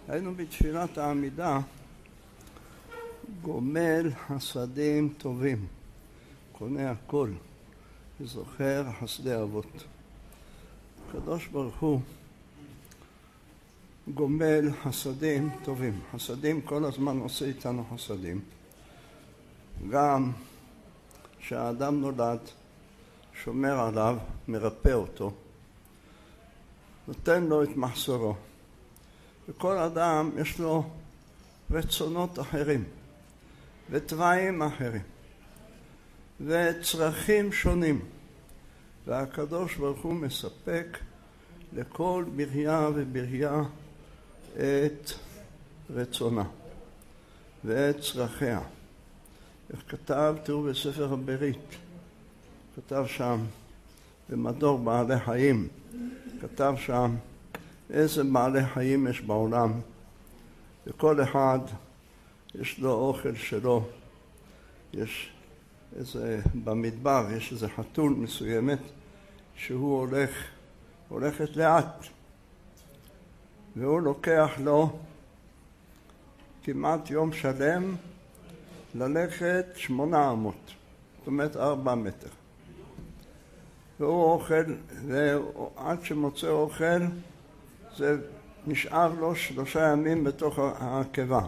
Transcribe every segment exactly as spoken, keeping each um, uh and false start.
היינו בתפילת העמידה, גומל חסדים טובים, קונה הכל, וזוכר חסדי אבות. הקדוש ברוך הוא גומל חסדים טובים. חסדים כל הזמן עושה איתנו חסדים. גם שהאדם נולד, שומר עליו, מרפא אותו, נותן לו את מחסורו. וכל אדם יש לו רצונות אחרים, וטבעים אחרים, וצרכים שונים. והקדוש ברוך הוא מספק לכל בריה ובריה את רצונה ואת צרכיה. איך כתב, תראו בספר הברית, כתב שם במדור בעלי חיים, כתב שם איזה בעלי חיים יש בעולם, וכל אחד יש לו אוכל שלו. יש איזה, במדבר יש איזה חתול מסוימת שהוא הולך, הולכת לאט, והוא לוקח לו כמעט יום שלם ללכת שמונה אמות, זאת אומרת ארבע מטר. והוא אוכל, ועד שמוצא אוכל זה נשאר לו שלושה ימים בתוך העקבה.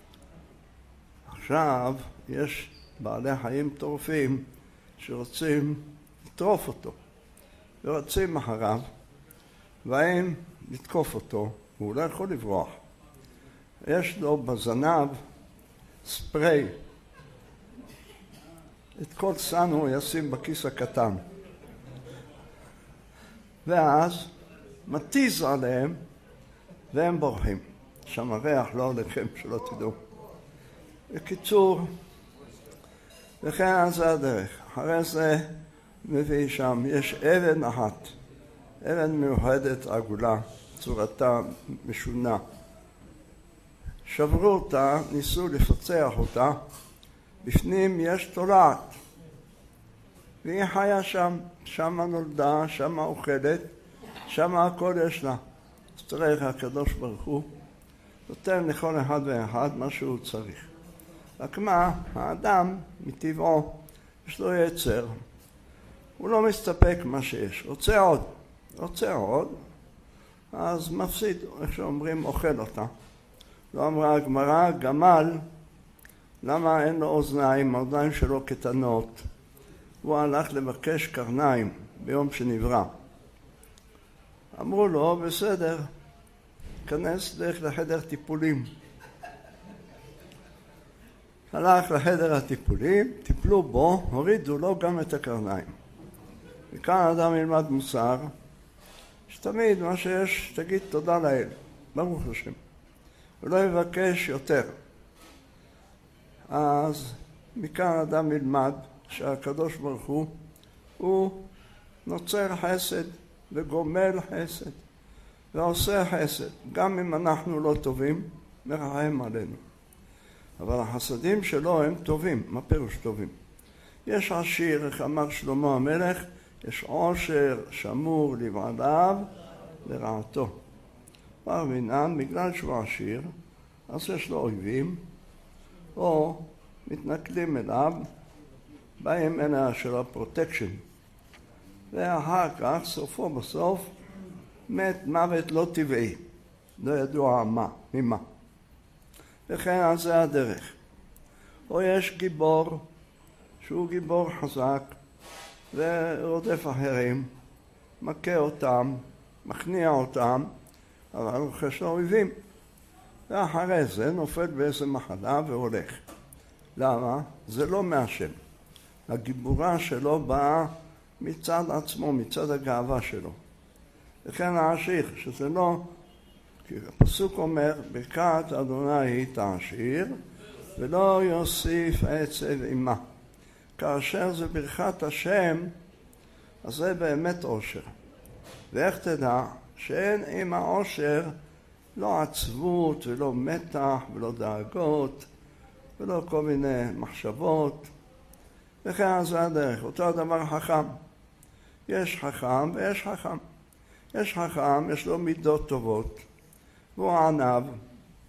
עכשיו יש בעלי חיים טורפים שרוצים לטרוף אותו, ורוצים אחריו, והם לתקוף אותו, הוא לא יכול לברוח. יש לו בזנב ספרי, את כל סן הוא ישים בכיס הקטן, ואז מתיז עליהם והם בורחים. שם הריח לא עליכם, שלא תדעו. בקיצור, וכן זה הדרך. אחרי זה מביא שם, יש אבן אחת, אבן מיוחדת עגולה, צורתה משונה. שברו אותה, ניסו לפצח אותה, בפנים יש תולעת, והיא חיה שם, שם נולדה, שם אוכלת, שם הכל יש לה. אז תראה איך הקדוש ברוך הוא נותן לכל אחד ואחד מה שהוא צריך. רק מה, האדם מטבעו יש לו יצר, הוא לא מסתפק מה שיש, רוצה עוד, רוצה עוד, אז מפסיד, איך שאומרים, אוכל אותה. לא אמרה הגמרא, גמל, למה אין לו אוזניים, האוזניים שלו קטנות? הוא הלך לבקש קרניים ביום שנברא. אמרו לו, בסדר, כנס דרך לחדר טיפולים. הלך לחדר הטיפולים, טיפלו בו, הורידו לו גם את הקרניים. וכאן אדם ילמד מוסר, שתמיד מה שיש, תגיד תודה לאל, ברוך השם, ולא יבקש יותר. אז מכאן אדם ילמד שהקדוש ברוך הוא, הוא נוצר חסד וגומל חסד ועושה חסד. גם אם אנחנו לא טובים, מרחם עלינו. אבל החסדים שלו הם טובים. מה פירוש טובים? יש עשיר, איך אמר שלמה המלך, יש עושר שמור לבעליו לרעתו. פרווינן, בגלל שהוא עשיר, אז יש לו אויבים, או מתנכלים אליו, באים אלה של הפרוטקשן. ואחר כך, סופו בסוף, מת מוות לא טבעי. לא ידוע מה, ממה. וכן על זה הדרך. או יש גיבור, שהוא גיבור חזק, ורודף אחרים, מכה אותם, מכניע אותם, אבל הוא חש לאויבים. ואחרי זה נופל באיזה מחלה והולך. למה? זה לא מהשם. הגיבורה שלו באה מצד עצמו, מצד הגאווה שלו. וכן העשיר, שזה לא, כי הפסוק אומר, ברכת אדוני היא תעשיר, ולא יוסיף עצב עמה. כאשר זה ברכת השם, אז זה באמת עושר. ואיך תדע שאין עם העושר לא עצבות ולא מתח ולא דאגות ולא כל מיני מחשבות. וכן זה הדרך. אותו הדבר חכם. יש חכם ויש חכם. יש חכם, יש לו מידות טובות, והוא ענב,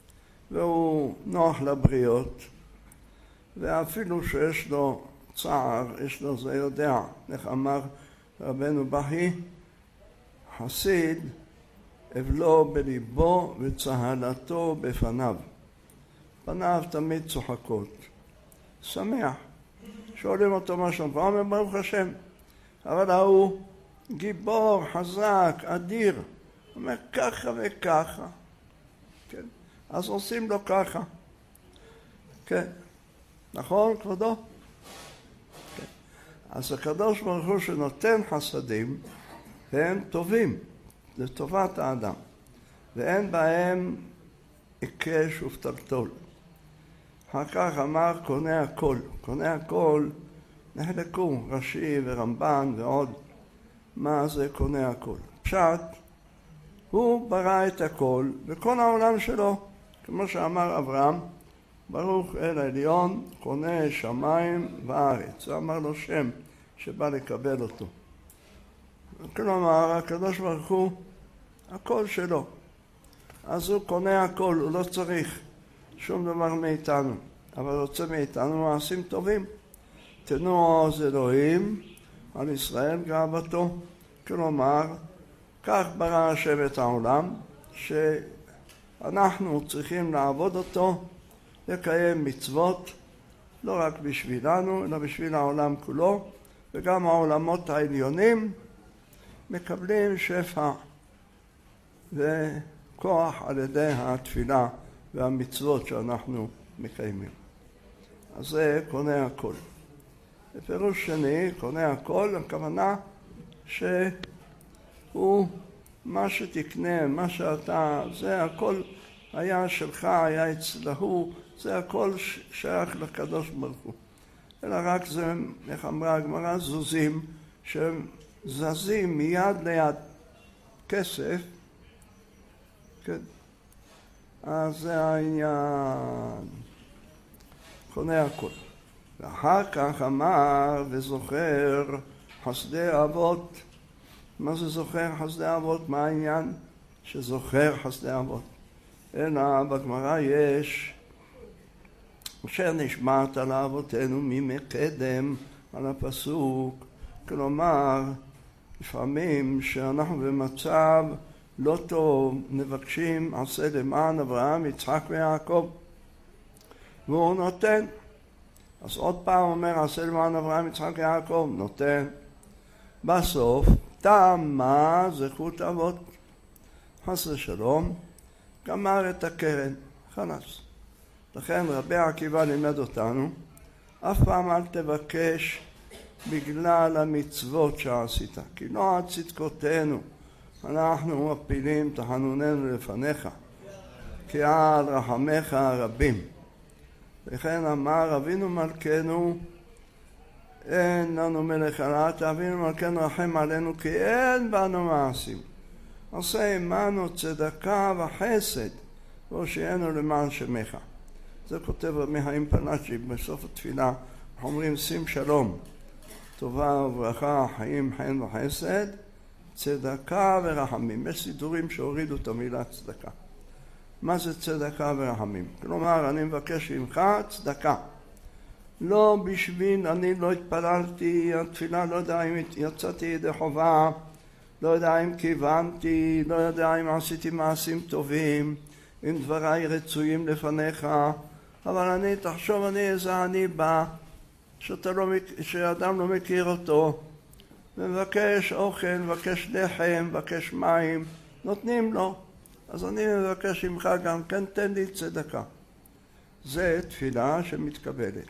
והוא נוח לבריות, ואפילו שיש לו צער, יש לו זה יודע, איך אמר רבנו בכי, חסיד אבלו בליבו וצהלתו בפניו. פניו תמיד צוחקות, שמח. שואלים אותו מה שם, הוא אומר ברוך השם, אבל הוא גיבור, חזק, אדיר, הוא אומר ככה וככה, כן? אז עושים לו ככה, כן, נכון כבודו? כן. אז הקדוש ברוך הוא שנותן חסדים הם טובים, לטובת האדם, ואין בהם עיקש ופתלתול. אחר כך אמר קונה הכל, קונה הכל נחלקו רש"י ורמב"ן ועוד מה זה קונה הכל. פשט, הוא ברא את הכל וכל העולם שלו, כמו שאמר אברהם, ברוך אל העליון קונה שמיים וארץ. זה אמר לו שם שבא לקבל אותו. כלומר הקדוש ברוך הוא הכל שלו, אז הוא קונה הכל, הוא לא צריך שום דבר מאיתנו, אבל רוצה מאיתנו מעשים טובים. תנו עוז אלוהים על ישראל גאוותו. כלומר, כך ברא השם את העולם, שאנחנו צריכים לעבוד אותו, לקיים מצוות, לא רק בשבילנו, אלא בשביל העולם כולו, וגם העולמות העליונים מקבלים שפע וכוח על ידי התפילה והמצוות שאנחנו מקיימים. אז זה קונה הכל. בפירוש שני, קונה הכל, הכוונה שהוא מה שתקנה, מה שאתה, זה הכל היה שלך, היה אצלהו, זה הכל שייך לקדוש ברוך הוא. אלא רק זה, איך אמרה הגמרא, זוזים שהם זזים מיד ליד. כסף, כן. אז זה העניין, קונה הכל. ואחר כך אמר וזוכר חסדי אבות. מה זה זוכר חסדי אבות? מה העניין שזוכר חסדי אבות? אלא בגמרא יש אשר נשמעת על אבותינו ממקדם, על הפסוק. כלומר, לפעמים שאנחנו במצב לא טוב, מבקשים עשה למען אברהם, יצחק ויעקב, והוא נותן. אז עוד פעם אומר עשה למען אברהם, יצחק ויעקב, נותן. בסוף תמה זכות אבות, חס ושלום, גמר את הקרן, חלס. לכן רבי עקיבא לימד אותנו, אף פעם אל תבקש בגלל המצוות שעשית, כי לא עד צדקותינו אנחנו מפילים תחנוננו לפניך, כי על רחמך הרבים. וכן אמר אבינו מלכנו, אין לנו מלך אלא אתה, אבינו מלכנו רחם עלינו, כי אין בנו מעשים. עשה עמנו צדקה וחסד, והושיענו למען שמך. זה כותב רבי חיים פלאצ'י בסוף התפילה, אנחנו אומרים שים שלום, טובה וברכה, חיים, חן וחסד, צדקה ורחמים. יש סידורים שהורידו את המילה צדקה. מה זה צדקה ורחמים? כלומר, אני מבקש ממך צדקה. לא בשביל, אני לא התפללתי, התפילה לא יודע אם יצאתי ידי חובה, לא יודע אם כיוונתי, לא יודע אם עשיתי מעשים טובים, אם דבריי רצויים לפניך, אבל אני, תחשוב, אני איזה אני בא, שאתה לא, שאדם לא מכיר אותו, ומבקש אוכל, מבקש לחם, מבקש מים, נותנים לו. אז אני מבקש ממך גם כן, תן לי צדקה. זה תפילה שמתקבלת.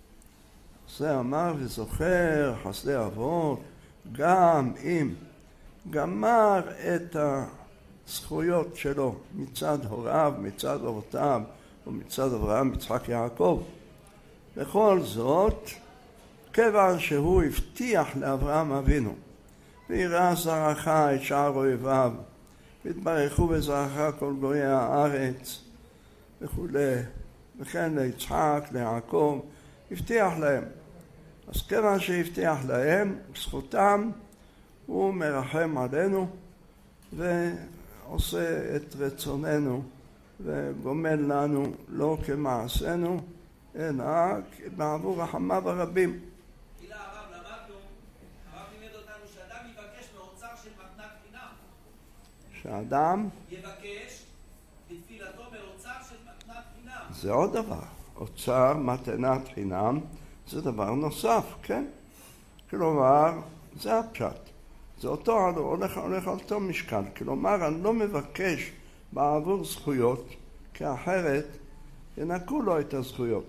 זה אמר וזוכר חסדי אבות, גם אם גמר את הזכויות שלו מצד הוריו, מצד אבותיו, ומצד אברהם, יצחק, יעקב. בכל זאת, כיוון שהוא הבטיח לאברהם אבינו, ויראה זרעך את שאר אויביו, והתברכו בזרעך כל גויי הארץ, וכו'. וכן ליצחק, ליעקב, הבטיח להם. אז כיוון שהבטיח להם, זכותם, הוא מרחם עלינו, ועושה את רצוננו וגומל לנו לא כמעשינו, אלא בעבור רחמיו הרבים. תחילה הרב למדנו, הרב לימד אותנו שאדם יבקש מאוצר של מתנת חינם. שאדם יבקש בתפילתו מאוצר של מתנת חינם. זה עוד דבר. אוצר מתנת חינם זה דבר נוסף, כן? כלומר, זה הפשט. זה אותו, הולך, הולך על אותו משקל. כלומר, אני לא מבקש בעבור זכויות, כי אחרת ינקו לו את הזכויות.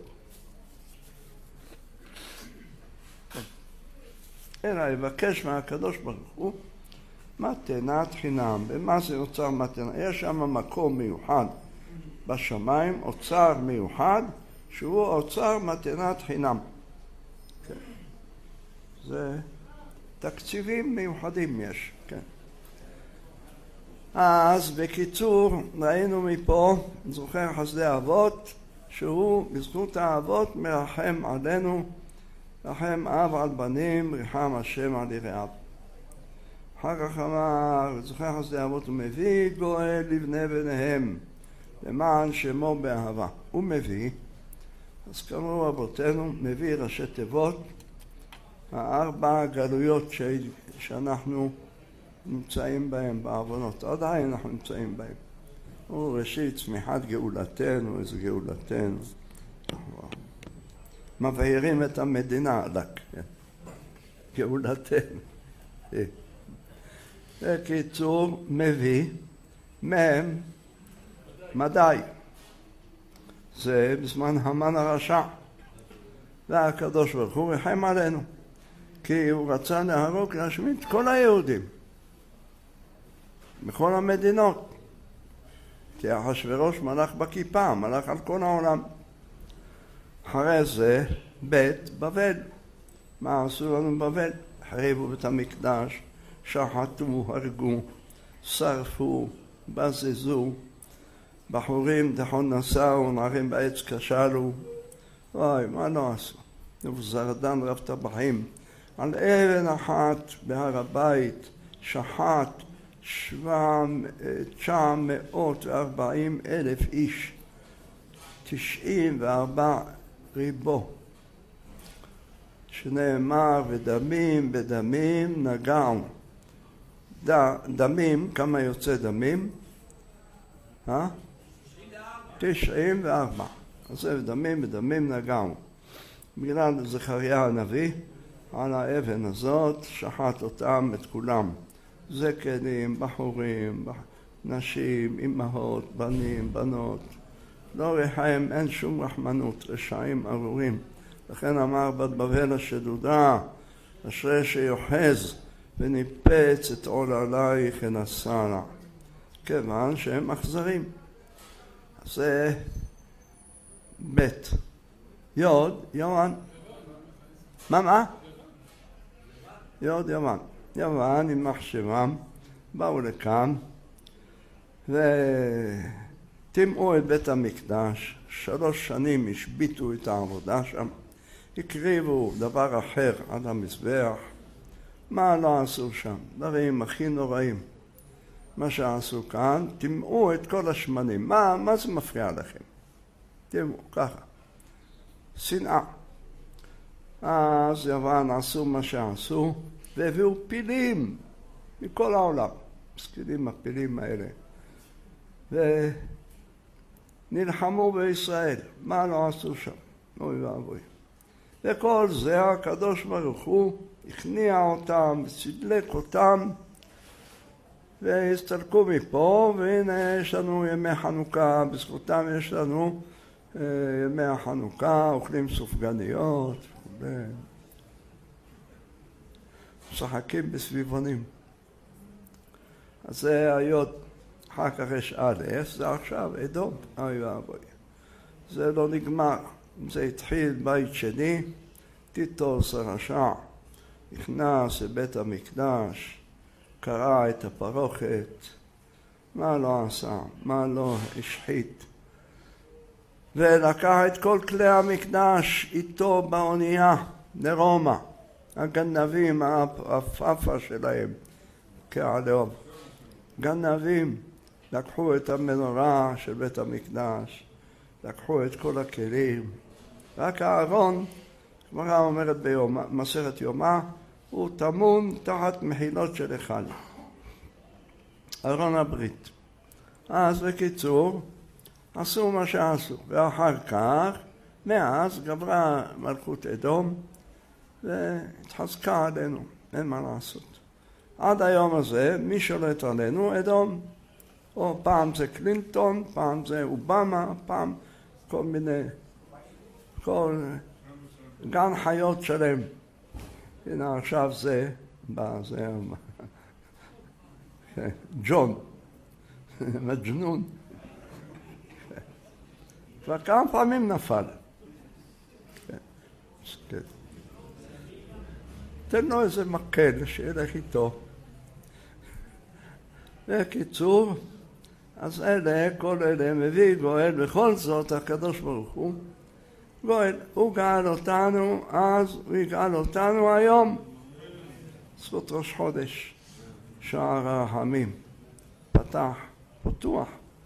אלא יבקש מהקדוש ברוך הוא מתנת חינם. ומה זה אוצר מתנת? יש שם מקום מיוחד בשמיים, אוצר מיוחד, שהוא אוצר מתנת חינם. כן. זה תקציבים מיוחדים יש, כן. אז בקיצור, ראינו מפה, זוכר חסדי האבות, שהוא בזכות האבות מרחם עלינו, רחם אב על בנים, ריחם השם על יראיו. אחר כך אמר, זוכר חסדי האבות, הוא מביא גואל לבני בניהם, למען שמו באהבה. הוא מביא, אז כאמרו אבותינו, מביא ראשי תיבות, הארבע הגלויות ש... שאנחנו נמצאים בהם בעוונות, עדיין אנחנו נמצאים בהם. הוא ראשית צמיחת גאולתנו, איזו גאולתנו. מבהירים את המדינה עלק, גאולתנו. בקיצור, מביא מהם מדי. זה בזמן המן הרשע. והקדוש ברוך הוא רחם עלינו, כי הוא רצה להרוג, להשמיד את כל היהודים בכל המדינות. כי אחשוורוש מלך בכיפה, מלך על כל העולם. אחרי זה בית בבל. מה עשו לנו בבל? החריבו בית המקדש, שחטו, הרגו, שרפו, בזזו, בחורים דחון נסעו, נערים בעץ כשלו. אוי, מה לא עשו? נבוזרדן רב טבחים על אבן אחת בהר הבית שחט תשע מאות וארבעים אלף איש, תשעים וארבע ריבו, שנאמר ודמים בדמים נגעו. דמים, כמה יוצא דמים? אה? תשעים וארבע. אז זה דמים בדמים נגעו. בגלל זכריה הנביא, על האבן הזאת שחט אותם את כולם. זקנים, בחורים, נשים, אמהות, בנים, בנות. לא רחם, אין שום רחמנות, רשעים ארורים. לכן אמר בת בבל השדודה, אשרי שיוחז וניפץ את עול עלייך ונשא לה. כיוון שהם אכזרים. אז זה בית. יוד, יוון. מה מה? יוד, יוון. יוון עם מחשבם באו לכאן וטימאו את בית המקדש. שלוש שנים השביטו את העבודה שם, הקריבו דבר אחר על המזבח. מה לא עשו שם? דברים הכי נוראים. מה שעשו כאן, טימאו את כל השמנים. מה, מה זה מפריע לכם? טימאו, ככה. שנאה. אז יוון עשו מה שעשו, והביאו פילים מכל העולם. מסכימים הפילים האלה. ונלחמו בישראל. מה לא עשו שם? אוי ואבוי. וכל זה הקדוש ברוך הוא הכניע אותם, צידלק אותם, והסתלקו מפה, והנה יש לנו ימי חנוכה, בזכותם יש לנו אה, ימי החנוכה, אוכלים סופגניות, משחקים בסביבונים. אז זה היוד, אחר כך יש א', זה עכשיו אדום, אוי ואבוי. זה לא נגמר, זה התחיל בית שני, טיטוס הרשע נכנס לבית המקדש, קרא את הפרוכת, מה לא עשה, מה לא השחית, ולקח את כל כלי המקדש איתו באונייה לרומא. הגנבים, הפאפה שלהם, כעליו, גנבים, לקחו את המנורה של בית המקדש, לקחו את כל הכלים, רק הארון, הגמרא אומרת במסכת יומא, הוא טמון תחת מחילות של היכל, ארון הברית. אז בקיצור, עשו מה שעשו, ואחר כך, מאז גברה מלכות אדום, והתחזקה עלינו, אין מה לעשות. עד היום הזה, מי שולט עלינו? אדום. או פעם זה קלינטון, פעם זה אובמה, פעם כל מיני, כל גן חיות שלם. הנה עכשיו זה, זה ג'ון, מג'נון. כבר כמה פעמים נפל. תן לו איזה מקל שילך איתו. בקיצור, אז אלה, כל אלה מביא גואל, בכל זאת הקדוש ברוך הוא גואל. הוא גאל אותנו, אז הוא יגאל אותנו היום. זכות ראש חודש, שער הרחמים, פתח, פתוח,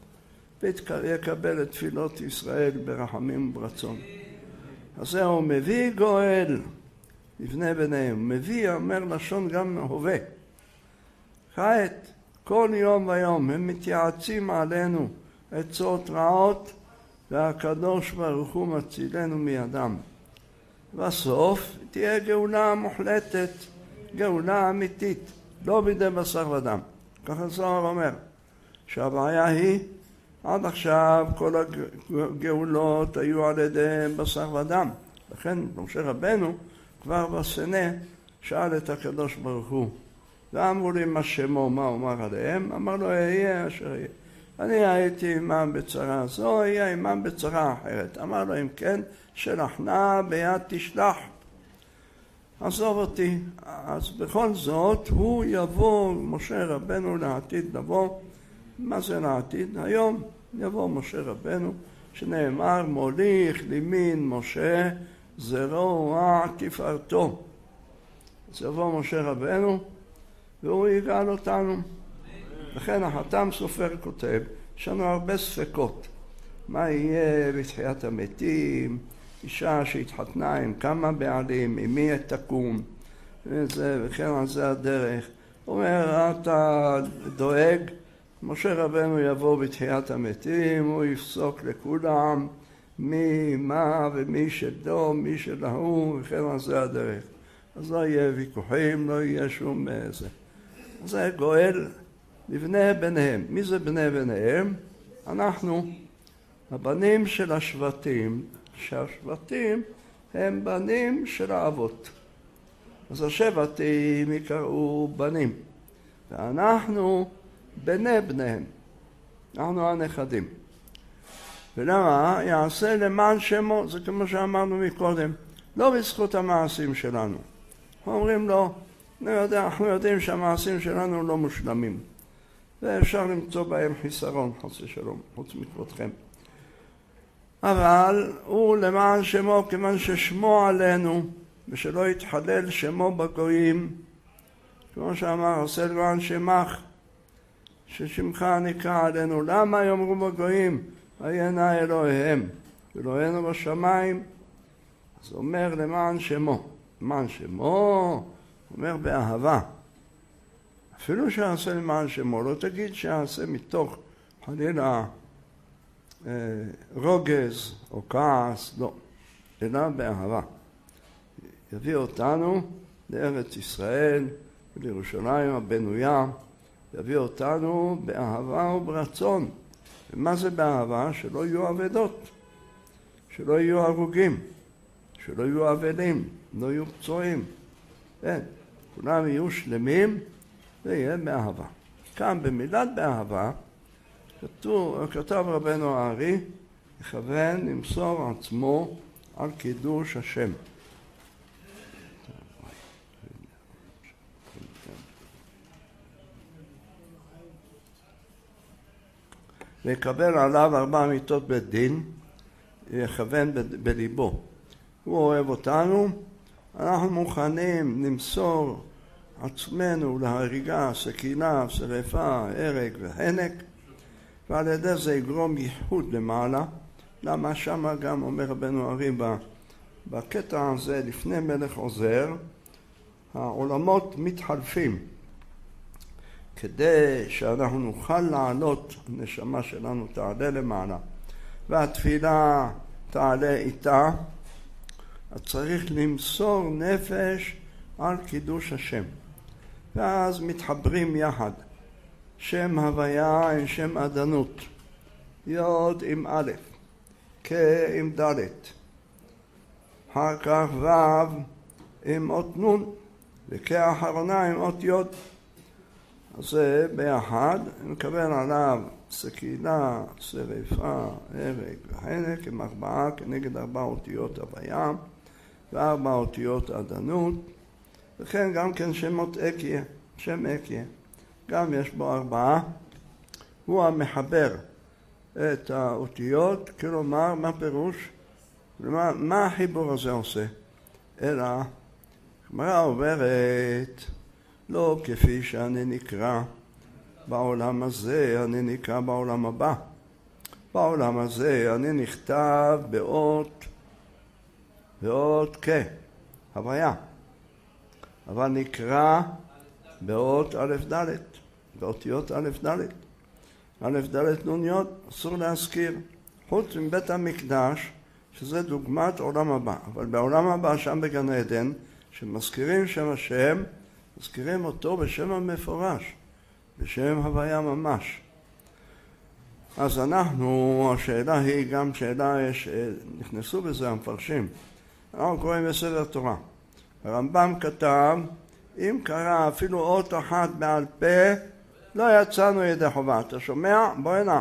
ויקבל את תפילות ישראל ברחמים וברצון. אז זהו, מביא גואל לבני בניהם. מביא, אומר לשון גם הווה. כעת, כל יום ויום הם מתייעצים עלינו עצות רעות, והקדוש ברוך הוא מצילנו מידם. בסוף תהיה גאולה מוחלטת, גאולה אמיתית, לא בידי בשר ודם. ככה זוהר אומר, שהבעיה היא, עד עכשיו כל הגאולות היו על ידי בשר ודם. לכן משה רבנו כבר בסנה שאל את הקדוש ברוך הוא, ואמרו לי מה שמו, מה אומר עליהם? אמר לו, יהיה אשר יהיה. אני הייתי עמם בצרה זו, יהיה עמם בצרה אחרת. אמר לו, אם כן, שלחנה ביד תשלח. עזוב אותי. אז בכל זאת, הוא יבוא, משה רבנו לעתיד לבוא. מה זה לעתיד? היום יבוא משה רבנו, שנאמר, מוליך לימין משה, זרעו תפארתו. אז יבוא משה רבנו, והוא יגאל אותנו. לכן החתם סופר כותב, יש לנו הרבה ספקות. מה יהיה בתחיית המתים, אישה שהתחתנה עם כמה בעלים, עם מי תקום, וזה, וכן על זה הדרך. הוא אומר, אתה דואג, משה רבנו יבוא בתחיית המתים, הוא יפסוק לכולם, מי מה ומי שלו, מי שלהו, וכן על זה הדרך. אז לא יהיה ויכוחים, לא יהיה שום זה. זה גואל לבני בניהם. מי זה בני בניהם? אנחנו, הבנים של השבטים, שהשבטים הם בנים של האבות. אז השבטים יקראו בנים, ואנחנו בני בניהם, אנחנו הנכדים. ולמה? יעשה למען שמו, זה כמו שאמרנו מקודם, לא בזכות המעשים שלנו. אומרים לו, אנחנו יודעים שהמעשים שלנו לא מושלמים, ואפשר למצוא בהם חיסרון, חס ושלום, חוץ מכבודכם. אבל הוא למען שמו, כיוון ששמו עלינו, ושלא יתחלל שמו בגויים, כמו שאמר, עשה למען שמך, ששמך נקרא עלינו. למה יאמרו בגויים, היה נא אלוהיהם, אלוהינו בשמיים? אז אומר למען שמו. למען שמו, אומר באהבה. אפילו שעשה למען שמו, לא תגיד שעשה מתוך חלילה אה, רוגז או כעס, לא, אלא באהבה. יביא אותנו לארץ ישראל ולירושלים הבנויה, יביא אותנו באהבה וברצון. ומה זה באהבה? שלא יהיו אבדות, שלא יהיו הרוגים, שלא יהיו אבלים, לא יהיו פצועים. כן, כולם יהיו שלמים, זה יהיה באהבה. כאן במילת באהבה, כתוב, כתב רבנו הארי, יכוון למסור עצמו על קידוש השם. ויקבל עליו ארבע מיתות בית דין, יכוון בליבו. הוא אוהב אותנו, אנחנו מוכנים למסור עצמנו להריגה, סכינה, שרפה, הרג והנק, ועל ידי זה יגרום ייחוד למעלה. למה שמה גם אומר רבנו ארי בקטע הזה לפני מלך עוזר, העולמות מתחלפים. כדי שאנחנו נוכל לעלות, הנשמה שלנו תעלה למעלה, והתפילה תעלה איתה, אז צריך למסור נפש על קידוש השם. ואז מתחברים יחד. שם הוויה עם שם עדנות. יוד עם א', כ' עם ד', אחר כך ו' עם אות נ', וכאחרונה עם אות יוד. אז זה ביחד, נקבל עליו סקילה, שריפה, הרג וחנק, עם ארבעה כנגד ארבע אותיות הוויה, וארבע אותיות עדנות, וכן גם כן שמות אקיה, שם אקיה, גם יש בו ארבעה, הוא המחבר את האותיות, כלומר מה פירוש, מה, מה החיבור הזה עושה, אלא, הגמרא אומרת, לא כפי שאני נקרא בעולם הזה, אני נקרא בעולם הבא. בעולם הזה אני נכתב באות, באות כ, הוויה. אבל נקרא באות א' ד', באותיות א' ד'. א' ד' נוניות אסור להזכיר. חוץ מבית המקדש, שזה דוגמת עולם הבא. אבל בעולם הבא, שם בגן עדן, שמזכירים שם השם, מזכירים אותו בשם המפורש, בשם הוויה ממש. אז אנחנו, השאלה היא גם שאלה שנכנסו בזה המפרשים. אנחנו קוראים בספר תורה. הרמב"ם כתב, אם קרא אפילו אות אחת בעל פה, לא יצאנו ידי חובה. אתה שומע? בוא הנה.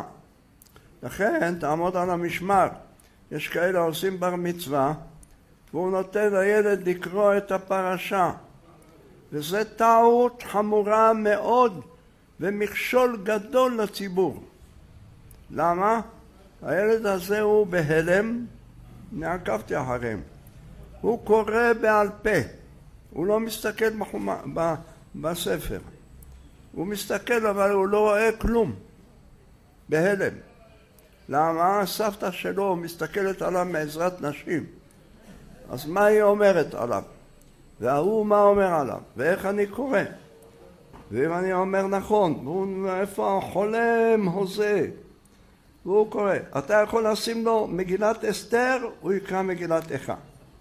לכן תעמוד על המשמר. יש כאלה עושים בר מצווה, והוא נותן לילד לקרוא את הפרשה. וזה טעות חמורה מאוד ומכשול גדול לציבור. למה? הילד הזה הוא בהלם, נעקבתי אחריהם. הוא קורא בעל פה, הוא לא מסתכל בחומה, ב, בספר. הוא מסתכל אבל הוא לא רואה כלום, בהלם. למה? הסבתא שלו מסתכלת עליו מעזרת נשים. אז מה היא אומרת עליו? והוא מה אומר עליו, ואיך אני קורא, ואם אני אומר נכון, והוא איפה החולם הוזה, והוא קורא. אתה יכול לשים לו מגילת אסתר, הוא יקרא מגילת איכה.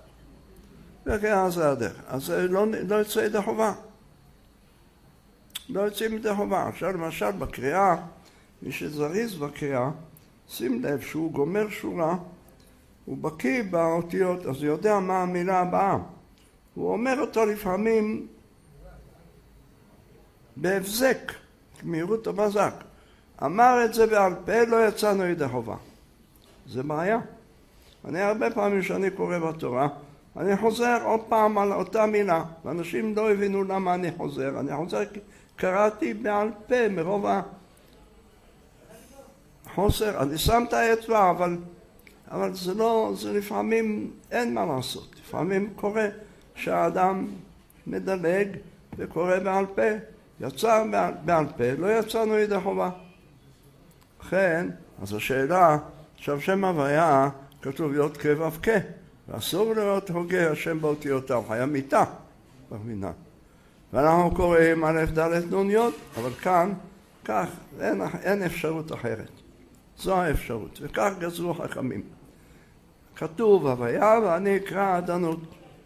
וכן זה הדרך. אז לא, לא יצא ידי חובה. לא יצא ידי חובה. עכשיו למשל בקריאה, מי שזריז בקריאה, שים לב שהוא גומר שורה, הוא בקיא באותיות, אז הוא יודע מה המילה הבאה. הוא אומר אותו לפעמים בהבזק, מהירות הבזק. אמר את זה בעל פה, לא יצאנו ידי חובה. זה בעיה. אני הרבה פעמים שאני קורא בתורה, אני חוזר עוד פעם על אותה מילה, ואנשים לא הבינו למה אני חוזר. אני חוזר כי קראתי בעל פה מרוב החוסר. אני שם את האצבע, אבל, אבל זה לא, זה לפעמים אין מה לעשות. לפעמים קורה שהאדם מדלג וקורא בעל פה. יצא בעל, בעל פה, לא יצאנו ידי חובה. לכן, אז השאלה, עכשיו שם הוויה כתוב להיות כבב כ, ואסור להיות הוגה השם באותיותיו, היה מיתה, במינה. ואנחנו קוראים א' ד' נוניות, אבל כאן, כך, אין, אין אפשרות אחרת. זו האפשרות, וכך גזרו חכמים. כתוב הוויה ואני אקרא עדנות.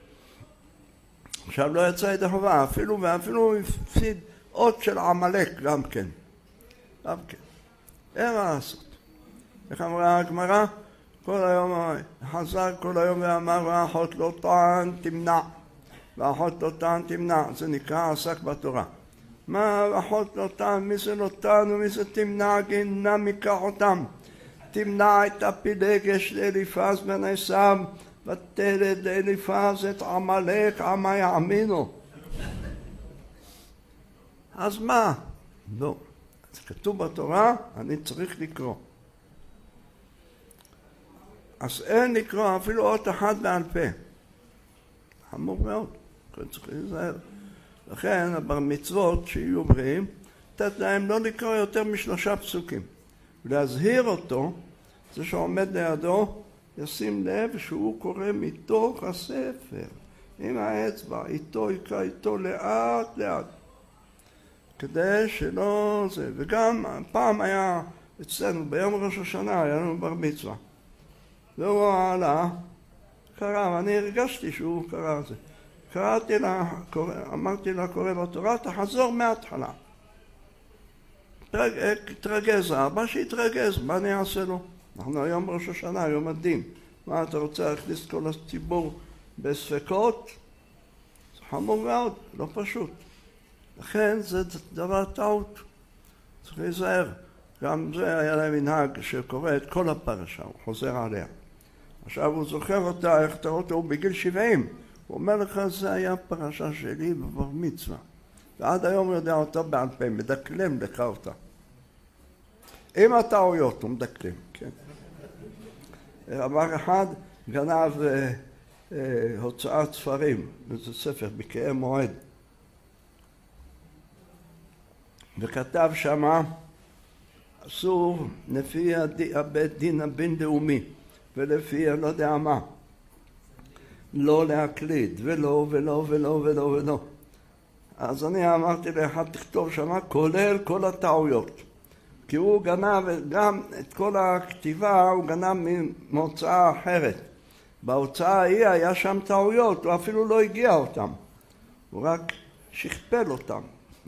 עכשיו לא יצא ידי חובה, אפילו ואפילו הפסיד אות של עמלק גם כן. גם כן. אין מה לעשות. איך אמרה הגמרא? כל היום חזר כל היום ואמר ואחות לא טען תמנע. ואחות לא טען תמנע. זה נקרא עסק בתורה. מה אחות לא טען? מי זה לא טען ומי זה תמנע? גינה מקח אותם. תמנע את הפילגש לאליפז בן עשיו. ותלד לאליפז את עמלק עמה יאמינו. אז מה? לא. זה כתוב בתורה, אני צריך לקרוא. אז אין לקרוא אפילו אות אחת בעל פה. חמור מאוד. צריך להיזהר. לכן הבר מצוות שיהיו בריאים, לתת להם לא לקרוא יותר משלושה פסוקים. ולהזהיר אותו, זה שעומד לידו, ישים לב שהוא קורא מתוך הספר, עם האצבע, איתו יקרא איתו לאט לאט, כדי שלא זה. וגם פעם היה אצלנו, ביום ראש השנה, היה לנו בר מצווה, והוא עלה, קרא, ואני הרגשתי שהוא קרא זה. קראתי לה, אמרתי לה, קורא בתורה, תחזור מההתחלה. תרגז, אבא שיתרגז, מה אני אעשה לו? אנחנו היום ראש השנה, יום הדין. מה אתה רוצה להכניס כל הציבור בספקות? זה חמור מאוד, לא פשוט. לכן זה דבר טעות. צריך להיזהר. גם זה היה להם מנהג שקורא את כל הפרשה, הוא חוזר עליה. עכשיו הוא זוכר אותה, איך תראה אותו, הוא בגיל שבעים. הוא אומר לך, זה היה פרשה שלי בבר מצווה. ועד היום הוא יודע אותה בעל פה, מדקלם לך אותה. עם הטעויות הוא מדקלם, כן. אמר אחד, גנב אה, אה, הוצאת ספרים, זה ספר, בקעי מועד. וכתב שמה, אסור לפי הבית דין הבינלאומי, ולפי לא יודע מה, לא להקליד, ולא, ולא, ולא, ולא, ולא. אז אני אמרתי לאחד, תכתוב שמה, כולל כל הטעויות. כי הוא גנב גם את כל הכתיבה, הוא גנב ממוצאה אחרת. בהוצאה ההיא היה שם טעויות, הוא אפילו לא הגיע אותם. הוא רק שכפל אותם.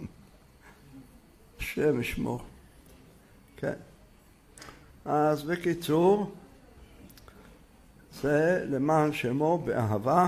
השם ישמור. כן. אז בקיצור, זה למען שמו באהבה,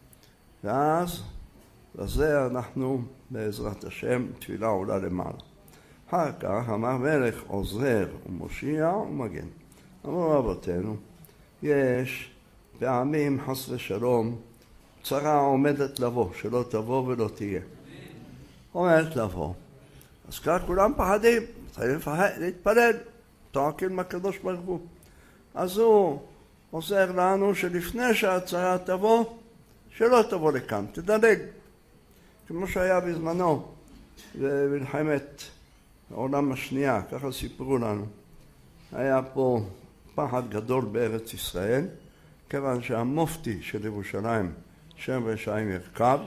ואז לזה אנחנו בעזרת השם תפילה עולה למעלה. אחר כך אמר מלך עוזר ומושיע ומגן. אמרו רבותינו, יש פעמים חס ושלום צרה עומדת לבוא, שלא תבוא ולא תהיה. עומדת לבוא. אז כך כולם פחדים, צריכים להתפלל, צועקים מהקדוש ברוך הוא. אז הוא עוזר לנו שלפני שהצרה תבוא, שלא תבוא לכאן, תדלג. כמו שהיה בזמנו במלחמת העולם השנייה, ככה סיפרו לנו. היה פה פחד גדול בארץ ישראל, כיוון שהמופתי של ירושלים, שם רשעים ירכב,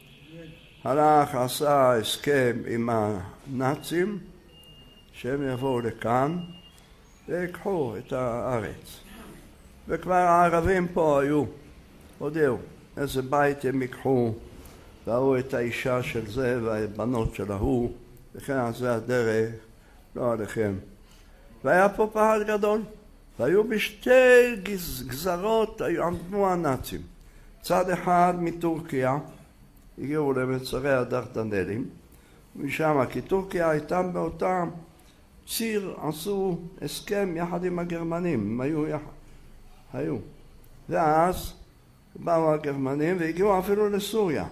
הלך, עשה הסכם עם הנאצים, שהם יבואו לכאן ויקחו את הארץ. וכבר הערבים פה היו, הודיעו, איזה בית הם ייקחו, ראו את האישה של זה והבנות של ההוא, וכן על זה הדרך, לא עליכם. והיה פה פחד גדול, והיו בשתי גזרות, היו עמדו הנאצים. צד אחד מטורקיה, הגיעו למצרי הדרדנלים, משם, כי טורקיה הייתה באותם ציר, עשו הסכם יחד עם הגרמנים, הם היו יחד, היו. ואז באו הגרמנים והגיעו אפילו לסוריה.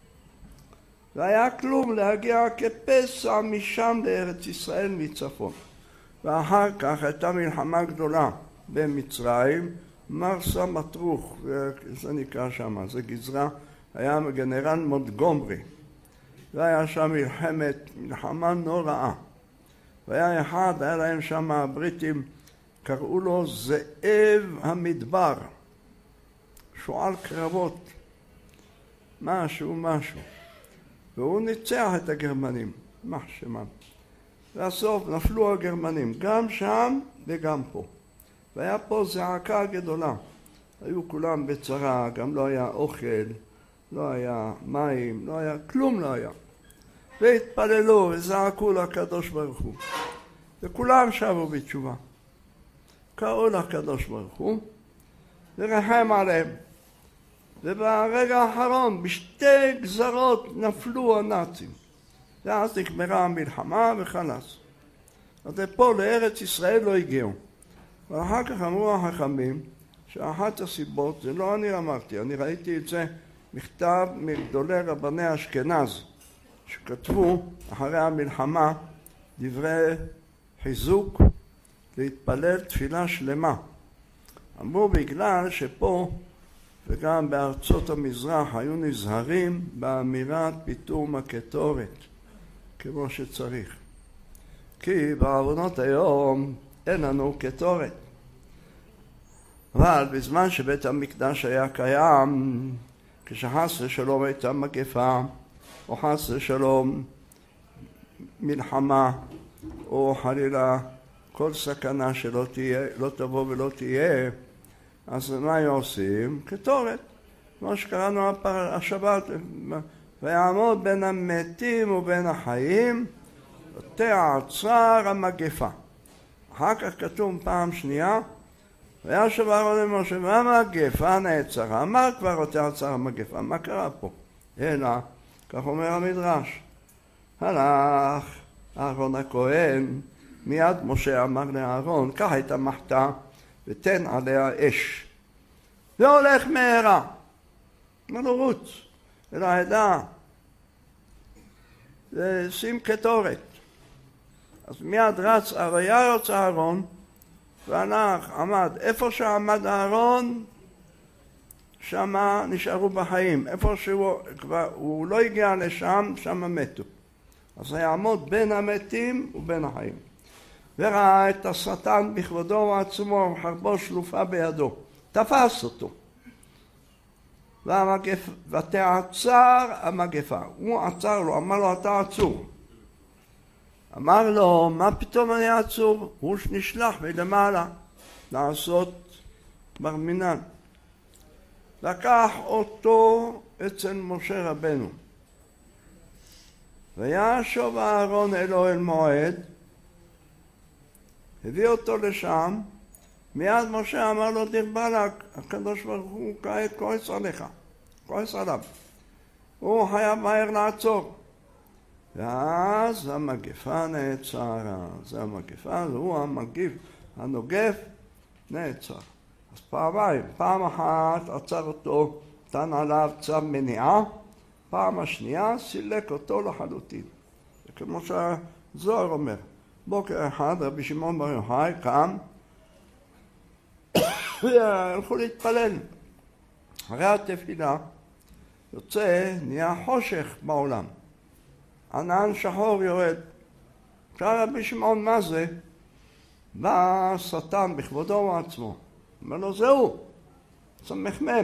והיה כלום להגיע כפסע משם לארץ ישראל מצפון. ואחר כך הייתה מלחמה גדולה במצרים, מרסה מטרוך, זה נקרא שם, זה גזרה, היה גנרל מונטגומרי. והיה שם מלחמת, מלחמה נוראה. והיה אחד, היה להם שם הבריטים, קראו לו זאב המדבר, שועל קרבות, משהו משהו. והוא ניצח את הגרמנים, מה שמם. והסוף נפלו הגרמנים, גם שם וגם פה. והיה פה זעקה גדולה. היו כולם בצרה, גם לא היה אוכל, לא היה מים, לא היה, כלום לא היה. והתפללו וזעקו לקדוש ברוך הוא. וכולם שבו בתשובה. קראו לקדוש ברוך הוא ורחם עליהם. וברגע האחרון בשתי גזרות נפלו הנאצים. ואז נגמרה המלחמה וחלס. אז פה לארץ ישראל לא הגיעו. ואחר כך אמרו החכמים שאחת הסיבות, זה לא אני אמרתי, אני ראיתי את זה מכתב מגדולי רבני אשכנז, שכתבו אחרי המלחמה דברי חיזוק להתפלל תפילה שלמה. אמרו בגלל שפה וגם בארצות המזרח היו נזהרים באמירת פיתום הקטורת כמו שצריך. כי בעוונות היום אין לנו קטורת. אבל בזמן שבית המקדש היה קיים, כשחס ושלום הייתה מגפה, או חס ושלום מלחמה, או חלילה כל סכנה שלא תהיה, לא תבוא ולא תהיה, אז מה היו עושים? קטורת. כמו שקראנו השבת, ויעמוד בין המתים ובין החיים, ותעצר המגפה. אחר כך כתוב פעם שנייה, וישב אהרון אל משה, והמגפה נעצרה. מה כבר תעצר המגפה? מה קרה פה? אלא, כך אומר המדרש, הלך אהרון הכהן, מיד משה אמר לאהרון, קח את המחתה ותן עליה אש. והולך מהרה. אמר לו רוץ אל העדה, ושים קטורת. אז מיד רץ, היה יוצא אהרון, והלך, עמד. איפה שעמד אהרון, שמה נשארו בחיים. איפה שהוא כבר, הוא לא הגיע לשם, שמה מתו. אז יעמוד בין המתים ובין החיים. וראה את השטן בכבודו ועצמו, חרבו שלופה בידו. תפס אותו. והמגפ... ותעצר המגפה. הוא עצר לו, אמר לו, אתה עצור. אמר לו, מה פתאום אני עצור? הוא נשלח מלמעלה לעשות בר מינן. לקח אותו אצל משה רבנו. וישוב אהרון אלו אל מועד, הביא אותו לשם, מיד משה אמר לו, דיר באלק, הקדוש ברוך הוא כעת כועס עליך, כועס עליו. הוא חייב מהר לעצור. ואז המגפה נעצרה. זה המגפה, הוא המגיף, הנוגף, נעצר. אז פעמיים, פעם אחת עצר אותו, נתן עליו צו מניעה, פעם השנייה סילק אותו לחלוטין. כמו שהזוהר אומר, בוקר אחד רבי שמעון בר יוחאי קם, והלכו להתפלל. אחרי התפילה יוצא, נהיה חושך בעולם. ענן שחור יורד. שאל רבי שמעון מה זה? בא שטן בכבודו ועצמו. אומר לו זהו, סמ"ם.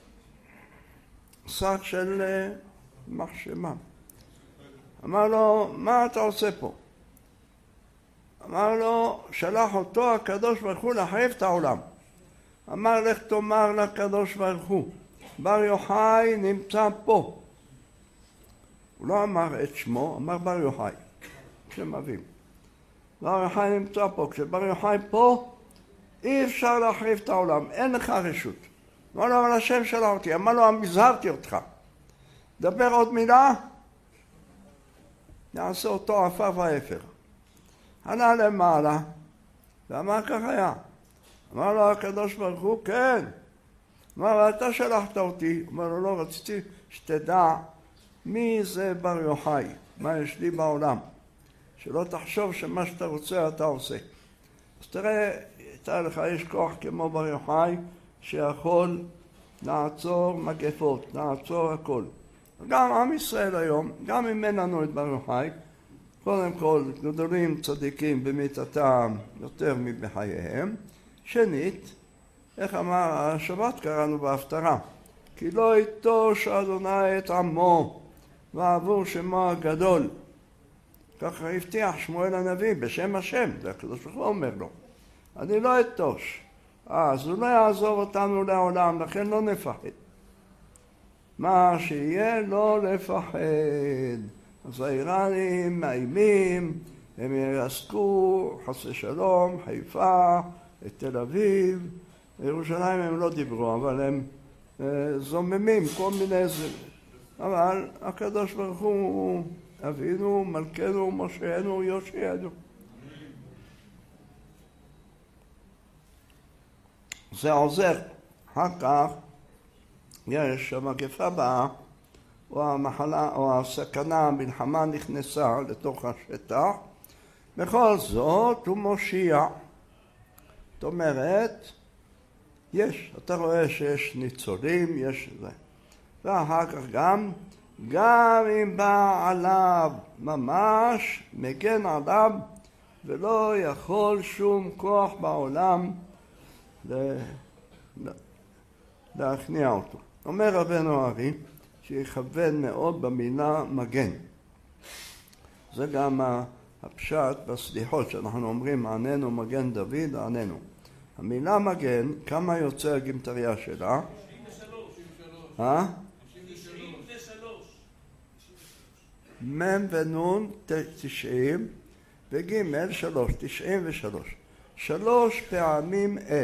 שק של מחשמה. אמר לו, מה אתה עושה פה? אמר לו, שלח אותו הקדוש ברוך הוא להחריב את העולם. אמר, לך תאמר לקדוש ברוך הוא, בר יוחאי נמצא פה. הוא לא אמר את שמו, אמר בר יוחאי, שם אביו. בר יוחאי נמצא פה, כשבר יוחאי פה, אי אפשר להחריב את העולם, אין לך רשות. אמר לו, אבל השם שלח אותי, אמר לו, המזהרתי אותך. דבר עוד מילה, נעשה אותו עפר ואפר. עלה למעלה, ואמר כך היה. אמר לו הקדוש ברוך הוא, כן. אמר לו, אתה שלחת אותי. אמר לו, לא, רציתי שתדע מי זה בר יוחאי, מה יש לי בעולם. שלא תחשוב שמה שאתה רוצה אתה עושה. אז תראה, תראה לך, יש כוח כמו בר יוחאי, שיכול לעצור מגפות, לעצור הכל. גם עם ישראל היום, גם אם אין לנו את בר יוחאי, קודם כל, גדולים צדיקים במיתתם יותר מבחייהם. שנית, איך אמר השבת קראנו בהפטרה, כי לא יטוש אדוני את עמו ועבור שמו הגדול. ככה הבטיח שמואל הנביא בשם השם, זה הקדוש ברוך הוא אומר לו, אני לא אטוש. אז הוא לא יעזוב אותנו לעולם, לכן לא נפחד. מה שיהיה לא לפחד. אז האיראנים מאיימים, הם יעסקו חס ושלום, חיפה, את תל אביב, ירושלים הם לא דיברו, אבל הם זוממים כל מיני זה. אבל הקדוש ברוך הוא אבינו, מלכנו, משיענו, יושיענו. זה עוזר. אחר כך יש המגפה באה, או המחלה, או הסכנה, המלחמה נכנסה לתוך השטח. בכל זאת הוא מושיע. זאת אומרת, יש, אתה רואה שיש ניצולים, יש זה. ואחר כך גם, גם אם בא עליו ממש, מגן עליו, ולא יכול שום כוח בעולם להכניע אותו. אומר רבנו ארי שיכוון מאוד במילה מגן. זה גם הפשט בסליחות שאנחנו אומרים עננו מגן דוד, עננו. המילה מגן, כמה יוצא הגמטריה שלה? תשעים ושלוש. אה? תשעים ושלוש. מם ונון תשעים וג' שלוש, תשעים ושלוש. שלוש פעמים אל.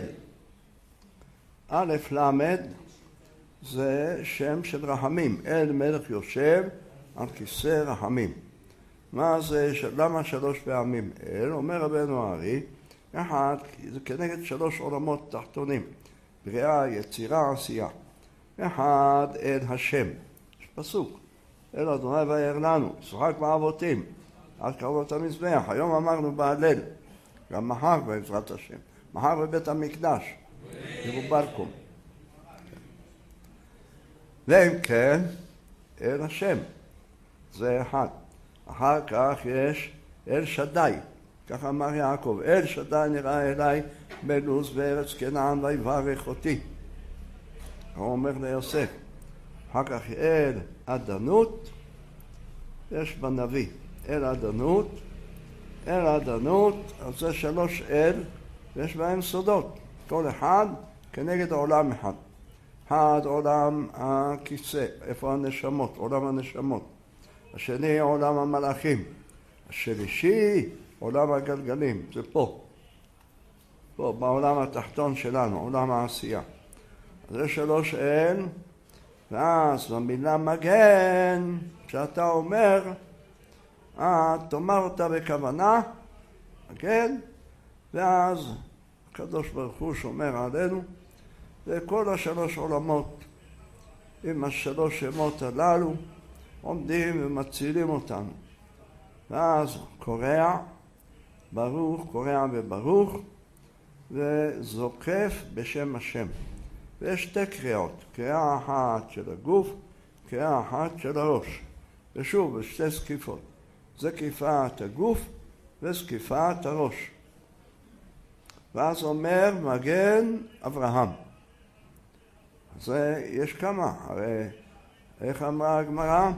א' למד זה שם של רחמים. אל מלך יושב על כיסא רחמים. מה זה, למה שלוש פעמים אל? אומר רבנו ארי, אחד, זה כנגד שלוש עולמות תחתונים. בריאה, יצירה, עשייה. אחד, אל השם. יש פסוק. אל אדוני וירא לנו, שוחק באבותים, עד קרבות המזבח. היום אמרנו בהלל, גם מחר בעזרת השם. מחר בבית המקדש, ירובלקום. ואם כן, אל השם. זה אחד. אחר כך יש אל שדי. כך אמר יעקב, אל שדי נראה אליי בלוז בארץ כנען ויברך אותי. הוא אומר ליוסף. אחר כך אל עדנות, יש בנביא אל עדנות, אל עדנות, אז זה שלוש אל, ויש בהם סודות. כל אחד כנגד עולם אחד. אחד עולם הכיסא, איפה הנשמות, עולם הנשמות. השני עולם המלאכים. השלישי עולם הגלגלים, זה פה. פה, בעולם התחתון שלנו, עולם העשייה. אז זה שלוש אל, ואז במילה מגן, שאתה אומר, אה, תאמר אותה בכוונה, מגן, ואז הקדוש ברוך הוא שומר עלינו, וכל השלוש עולמות עם השלוש שמות הללו עומדים ומצילים אותנו. ואז קורע, ברוך, קורע וברוך, וזוקף בשם השם. ויש שתי קריאות, קריאה אחת של הגוף, קריאה אחת של הראש. ושוב, בשתי זקיפות. זקיפת הגוף וזקיפת הראש. ואז אומר מגן אברהם. זה יש כמה, הרי איך אמרה הגמרא?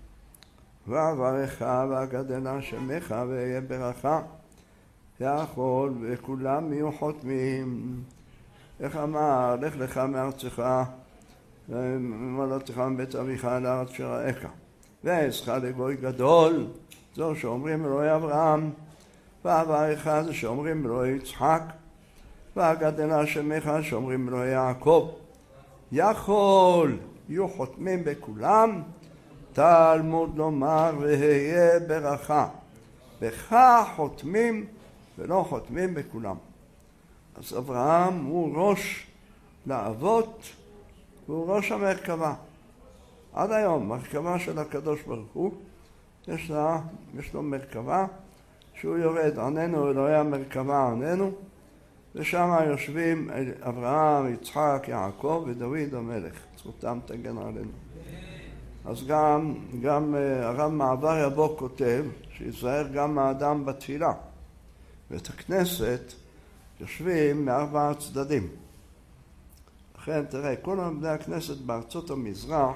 ואברך ואגדלה שמך ויהיה ברכה. יכול וכולם יהיו חותמים. איך אמר? לך לך מארצך ומולדתך מבית אביך לארץ שראיך. ועזך לגוי גדול, זו שאומרים אלוהי אברהם. ואברך זה שאומרים אלוהי יצחק. ואגדלה שמך שאומרים אלוהי יעקב. יכול יהיו חותמים בכולם, תלמוד לומר והיה ברכה. בכך חותמים ולא חותמים בכולם. אז אברהם הוא ראש לאבות, הוא ראש המרכבה. עד היום, מרכבה של הקדוש ברוך הוא, יש, לה, יש לו מרכבה שהוא יורד, עננו אלוהי המרכבה עננו, ושם יושבים אברהם, יצחק, יעקב ודוד המלך. זכותם תגן עלינו. אז גם, גם הרב מעבר יבוא כותב שיזהר גם האדם בתפילה. ואת הכנסת יושבים מארבע צדדים. לכן תראה, כל בני הכנסת בארצות המזרח,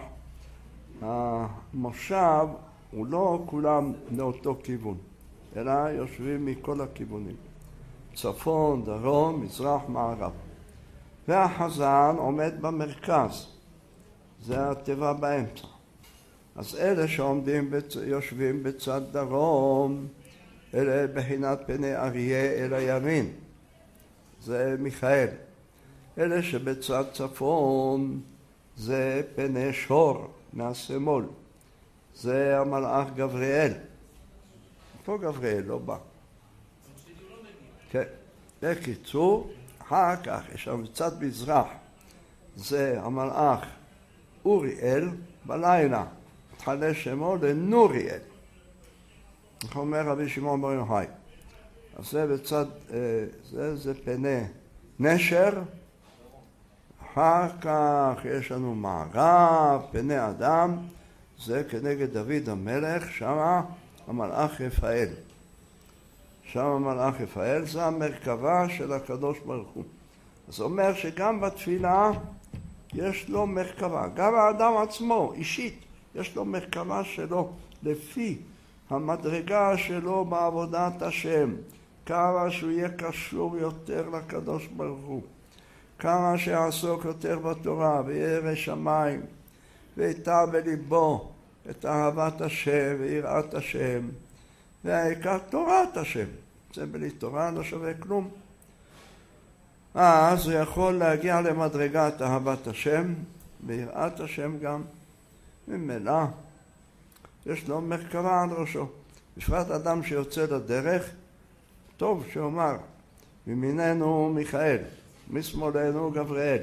המושב הוא לא כולם לאותו כיוון, אלא יושבים מכל הכיוונים. צפון, דרום, מזרח, מערב. והחזן עומד במרכז. זה הטבע באמצע. אז אלה שעומדים, בצ... יושבים בצד דרום, אלה בחינת פני אריה אל הימין. זה מיכאל. אלה שבצד צפון, זה פני שור מהשמאל. זה המלאך גבריאל. פה גבריאל לא בא. כן. בקיצור, אחר כך יש שם בצד מזרח. זה המלאך אוריאל בלילה. התחלה שמו לנוריאל. איך אומר רבי שמעון בר יוחאי. אז זה בצד, זה, זה פני נשר. אחר כך יש לנו מערב, פני אדם. זה כנגד דוד המלך, שמה המלאך רפאל. שם המלאך רפאל, זה המרכבה של הקדוש ברוך הוא. אז אומר שגם בתפילה יש לו מרכבה, גם האדם עצמו, אישית, יש לו מרכבה שלו, לפי המדרגה שלו בעבודת השם, כמה שהוא יהיה קשור יותר לקדוש ברוך הוא, כמה שיעסוק יותר בתורה וירא שמיים, ויטע בליבו את אהבת השם ויראת השם, והעיקר תורת השם. זה בלי תורה לא שווה כלום. אז הוא יכול להגיע למדרגת אהבת השם ויראת השם גם. ממילא יש לו מרכבה על ראשו. בפרט אדם שיוצא לדרך, טוב שאומר, מימיננו מיכאל, משמאלנו גבריאל,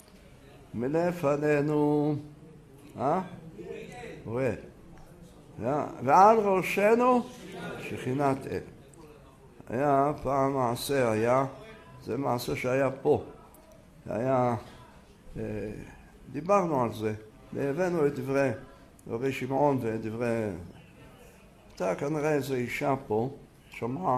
מלפנינו אה? אוריאל, ועל ראשנו שכינת אל. היה פעם מעשה, היה, זה מעשה שהיה פה, היה, דיברנו על זה, והבאנו את דברי רבי שמעון ואת דברי, הייתה כנראה איזו אישה פה, שמעה,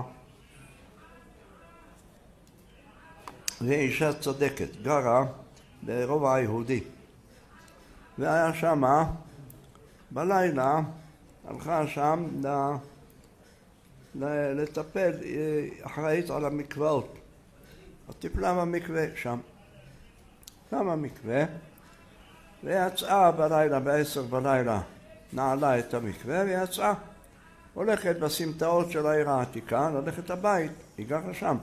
והיא אישה צדקת, גרה ברובע היהודי, והיה שמה, בלילה הלכה שם לטפל, אחראית על המקוואות, טיפלה במקווה שם, שם המקווה, ויצאה בלילה, בעשר בלילה, נעלה את המקווה ויצאה, הולכת בסמטאות של העיר העתיקה, ללכת הבית, היא גרה שם.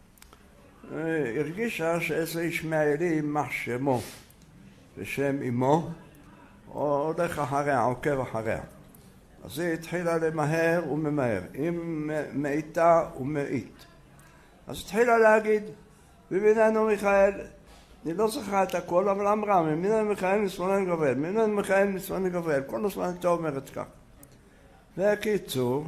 הרגישה שאיזה איש מהאלים, מה שמו ושם אמו, הולך אחריה, עוקב אחריה. אז היא התחילה למהר וממהר, היא מאיתה ומאית. אז התחילה להגיד, מימיננו מיכאל, אני לא זוכרת את הכל, אבל אמרה, מימיננו מיכאל משמאלנו גבריאל, מימיננו מיכאל משמאלנו גבריאל, כל הזמן הייתה אומרת כך. וקיצור,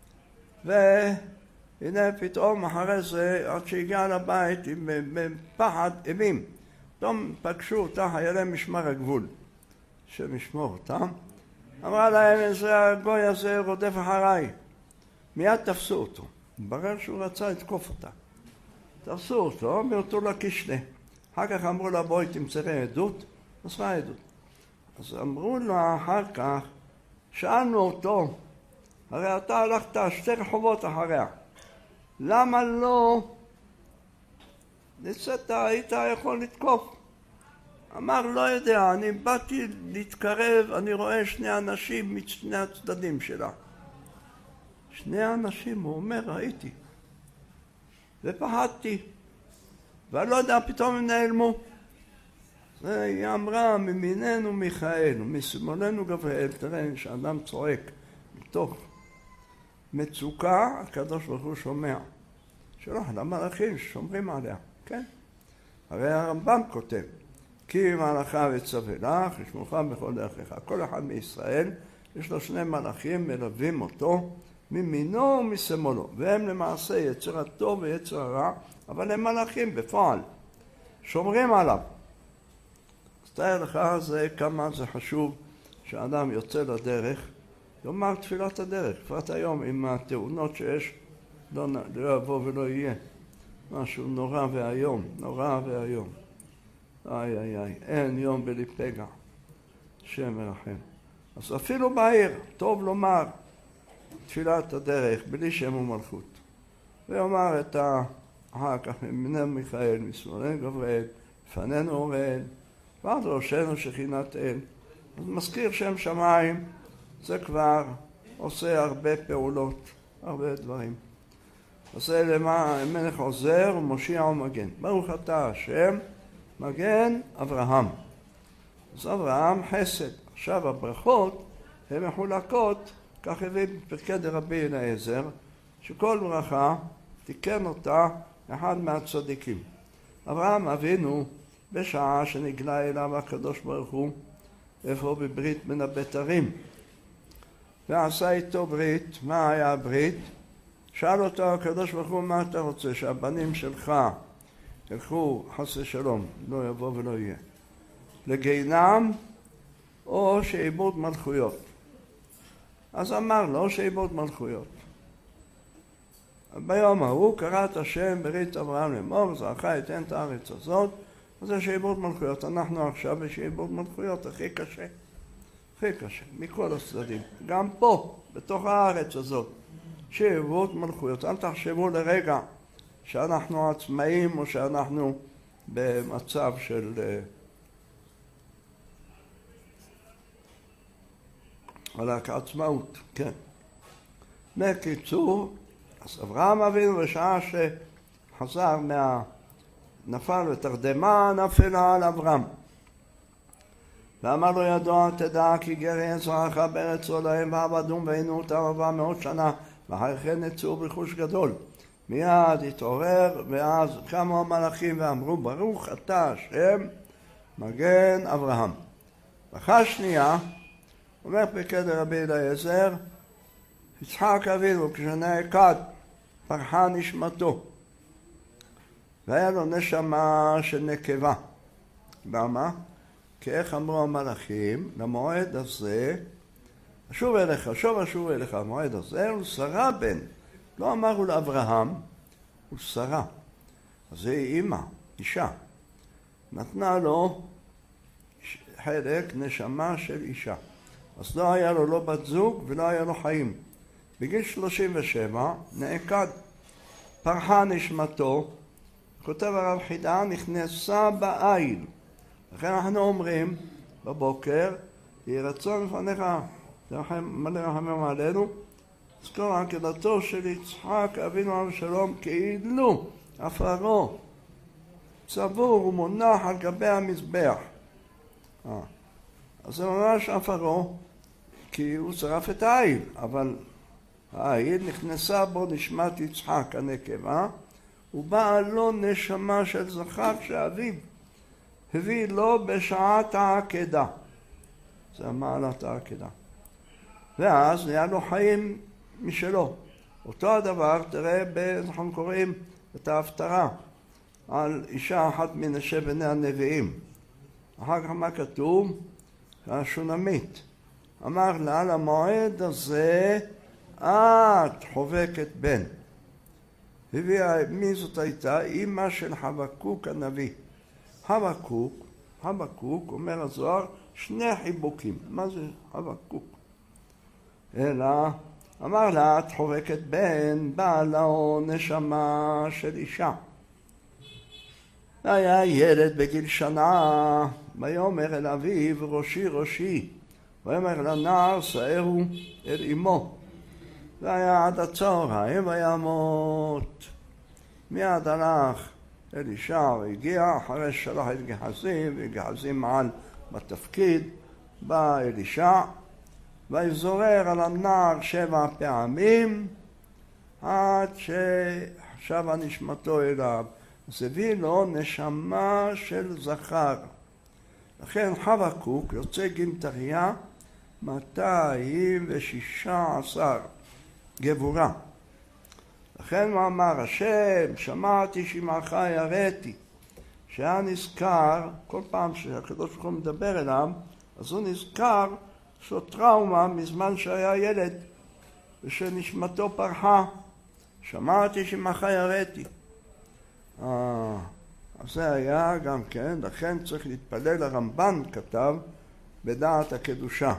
והנה פתאום אחרי זה, עד שהגיעה לבית, עם פחד אימים, פתאום פגשו אותה חיילי משמר הגבול, שמשמור אותם, אמרה להם, איזה הגוי הזה רודף אחריי. מיד תפסו אותו. ברר שהוא רצה לתקוף אותה. תפסו אותו, מאותו לקישנה. אחר כך אמרו לה, בואי תמצרי עדות. מסרה עדות. אז אמרו לה אחר כך, שאלנו אותו, הרי אתה הלכת שתי רחובות אחריה. למה לא ניסית, היית יכול לתקוף? אמר, לא יודע, אני באתי להתקרב, אני רואה שני אנשים משני הצדדים שלה. שני אנשים, הוא אומר, ראיתי. ופחדתי. ואני לא יודע, פתאום הם נעלמו. היא אמרה, מימיננו מיכאל, משמאלנו גבריאל, תראה שאדם צועק מתוך מצוקה, הקדוש ברוך הוא שומע. שלוח למלאכים ששומרים עליה, כן? הרי הרמב"ם כותב, כי מלאכה וצווה לך, ישמורך בכל דרכך. כל אחד מישראל יש לו שני מלאכים מלווים אותו ממינו ומשמאלו, והם למעשה יצר הטוב ויצר הרע, אבל הם מלאכים בפועל, שומרים עליו. אז תאר לך זה כמה זה חשוב שאדם יוצא לדרך, יאמר תפילת הדרך, בפרט היום עם התאונות שיש, לא, לא יבוא ולא יהיה, משהו נורא והיום, נורא והיום. איי איי איי, אין יום בלי פגע, שם מרחם. אז אפילו בעיר, טוב לומר תפילת הדרך, בלי שם ומלכות. ויאמר את ה... אחר כך מימיננו מיכאל, משמאלנו גבריאל, לפנינו אוריאל, ועד ראשנו שכינת אל. אז מזכיר שם שמיים, זה כבר עושה הרבה פעולות, הרבה דברים. אז זה למה מלך עוזר ומושיע ומגן. ברוך אתה השם, מגן אברהם. אז אברהם חסד. עכשיו הברכות הן מחולקות, כך הביא בפרקי דרבי אליעזר, שכל ברכה תיקן אותה אחד מהצדיקים. אברהם אבינו בשעה שנגלה אליו הקדוש ברוך הוא, איפה בברית בין הבתרים, ועשה איתו ברית. מה היה הברית? שאל אותו הקדוש ברוך הוא, מה אתה רוצה? שהבנים שלך ילכו חס ושלום, לא יבוא ולא יהיה, לגיהינום או שאיבוד מלכויות? אז אמר לו שאיבוד מלכויות. ביום ההוא קראת השם ברית אברהם לאמור, זרעך ייתן את הארץ הזאת. זה שעבוד מלכויות. אנחנו עכשיו בשעבוד מלכויות הכי קשה. הכי קשה, מכל הצדדים. גם פה, בתוך הארץ הזאת, שעבוד מלכויות. אל תחשבו לרגע שאנחנו עצמאים או שאנחנו במצב של רק עצמאות, כן. בקיצור, אז אברהם אבינו בשעה שחזר מה... נפל ותרדמה נפלה על אברהם. ואמר לו ידוע תדע כי גרי זרעך בארץ לא להם ועבדום ועינו אותם ארבע מאות שנה ואחרי כן יצאו ברכוש גדול. מיד התעורר ואז קמו המלאכים ואמרו ברוך אתה השם מגן אברהם. ברכה שנייה אומר פקד רבי אליעזר יצחק אבינו כשנעקד פרחה נשמתו והיה לו נשמה של נקבה. למה? כי איך אמרו המלאכים למועד הזה שוב אליך, שוב אשוב אליך, המועד הזה הוא שרה בן. לא אמרו לאברהם, הוא שרה. אז זה אימא, אישה. נתנה לו חלק נשמה של אישה. אז לא היה לו לא בת זוג ולא היה לו חיים. בגיל שלושים ושבע נעקד. פרחה נשמתו, כותב הרב חידה, נכנסה בעיל. לכן אנחנו אומרים בבוקר, יהי רצון לפניך, מלא רחמים עלינו, זכור עקדתו של יצחק אבינו עליו שלום כאילו עפרו צבור ומונח על גבי המזבח. אה. אז זה ממש עפרו, כי הוא שרף את העיל, אבל העיל נכנסה בו נשמת יצחק הנקבה, ובאה לו נשמה של זכר שאביו הביא לו בשעת העקדה. זה מעלת העקדה. ואז נהיה לו חיים משלו. אותו הדבר, תראה, אנחנו קוראים את ההפטרה על אישה אחת מנשי בני הנביאים. אחר כך מה כתוב? השונמית. אמר לה, על המועד הזה את חובקת בן. הביאה, מי זאת הייתה? אמא של חבקוק הנביא. חבקוק, חבקוק, אומר הזוהר, שני חיבוקים. מה זה חבקוק? אלא, אמר לה, את חובקת בן, באה לו נשמה של אישה. היה ילד בגיל שנה, ויאמר אל אביו, ראשי ראשי. ויאמר לנער, שערו אל אמו. והיה עד הצהריים וימות. מיד הלך אלישע והגיע, אחרי שלח את גחזי, וגחזי מעל בתפקיד, בא אלישע, ויזורר על הנער שבע פעמים, עד ששבה נשמתו אליו. אז הביא לו נשמה של זכר. לכן חבקוק יוצא גמטריה מאתיים ושישה עשר גבורה. לכן הוא אמר, השם, שמעתי שמעך יראתי. שהיה נזכר, כל פעם שהקדוש ברוך הוא מדבר אליו, אז הוא נזכר שהוא טראומה מזמן שהיה ילד, ושנשמתו פרחה. שמעתי שמעך יראתי. אה, אז זה היה גם כן, לכן צריך להתפלל, הרמב"ן כתב בדעת הקדושה.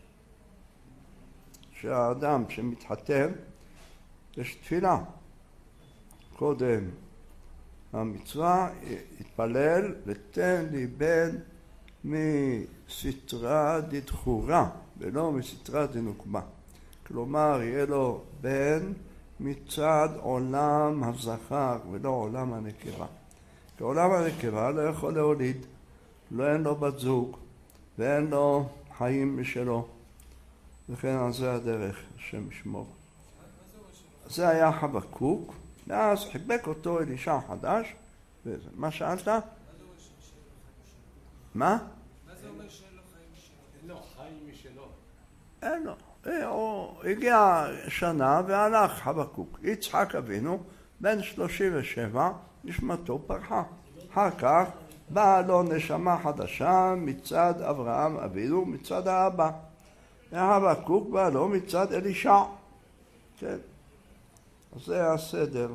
שהאדם שמתחתן, יש תפילה. קודם המצווה, התפלל ותן לי בן מסתרה דדחורה ולא מסתרה דנוקמה. כלומר, יהיה לו בן מצד עולם הזכר ולא עולם הנקבה. כי עולם הנקבה לא יכול להוליד, לא אין לו בת זוג ואין לו חיים משלו. וכן על זה הדרך, השם ישמור. זה היה חבקוק, ואז חיבק אותו אלישע חדש, וזה. מה שאלת? מה זה אומר שאין לו חיים משלו? מה? מה זה אומר שאין לו חיים משלו? אין לו חיים משלו. אין לו. הוא הגיע שנה והלך חבקוק. יצחק אבינו, בן שלושים ושבע, נשמתו פרחה. אחר כך באה לו נשמה חדשה מצד אברהם אבינו, מצד האבא. חבקוק בא לו מצד אלישע. כן. אז זה הסדר.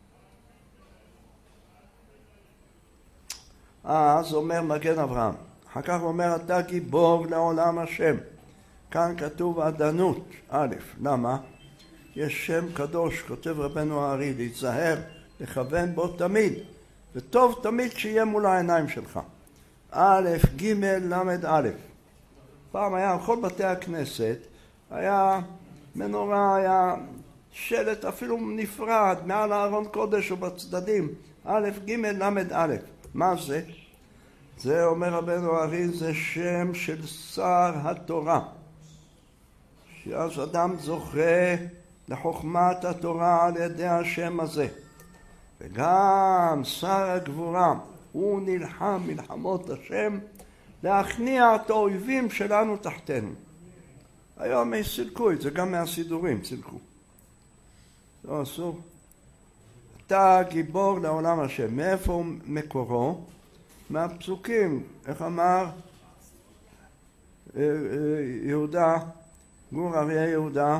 אז אומר מגן אברהם, אחר כך הוא אומר אתה גיבור לעולם השם. כאן כתוב עדנות, א', למה? יש שם קדוש, כותב רבנו הארי, להיזהר, לכוון בו תמיד, וטוב תמיד כשיהיה מול העיניים שלך. א', ג', למד א'. פעם היה בכל בתי הכנסת, היה מנורה, היה שלט אפילו נפרד, מעל הארון קודש ובצדדים, א', ג', למד א'. מה זה? זה אומר רבנו הארי, זה שם של שר התורה. שאז אדם זוכה לחוכמת התורה על ידי השם הזה. וגם שר הגבורה, הוא נלחם מלחמות השם להכניע את האויבים שלנו תחתנו. היום הם סילקו את זה, גם מהסידורים סילקו. לא אסור. אתה גיבור לעולם השם. מאיפה מקורו? מהפסוקים. איך אמר יהודה, גור אריה יהודה?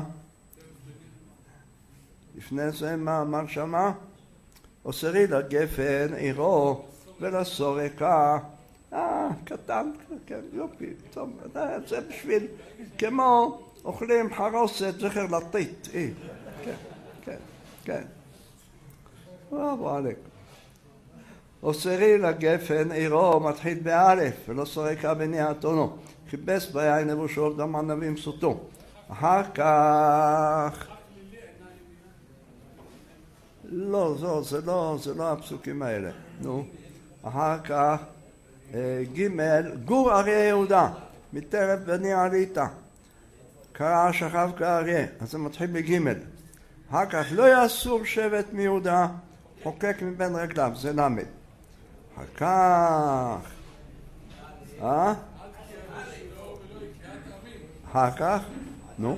לפני זה מה אמר שמה? אוסרי לגפן עירו ולסורקה. אה, קטן, כן, יופי, טוב, זה בשביל, כמו אוכלים חרוסת זכר לטיט. אה, כן, כן, כן. בוא עליק. אוסרי לגפן עירו מתחיל באלף ולא סורקה בניאתונו. חיפש ביין לבושו דם ענבים סוטו. אחר כך לא, זו, זה לא, זה לא הפסוקים האלה. נו, אחר כך ג' גור אריה יהודה מטרף בני עליתה קרא שכב כאריה, אז זה מתחיל בג'. אחר כך לא יסור שבט מיהודה חוקק מבין רגליו, זה למד. אחר כך אה? אחר כך נו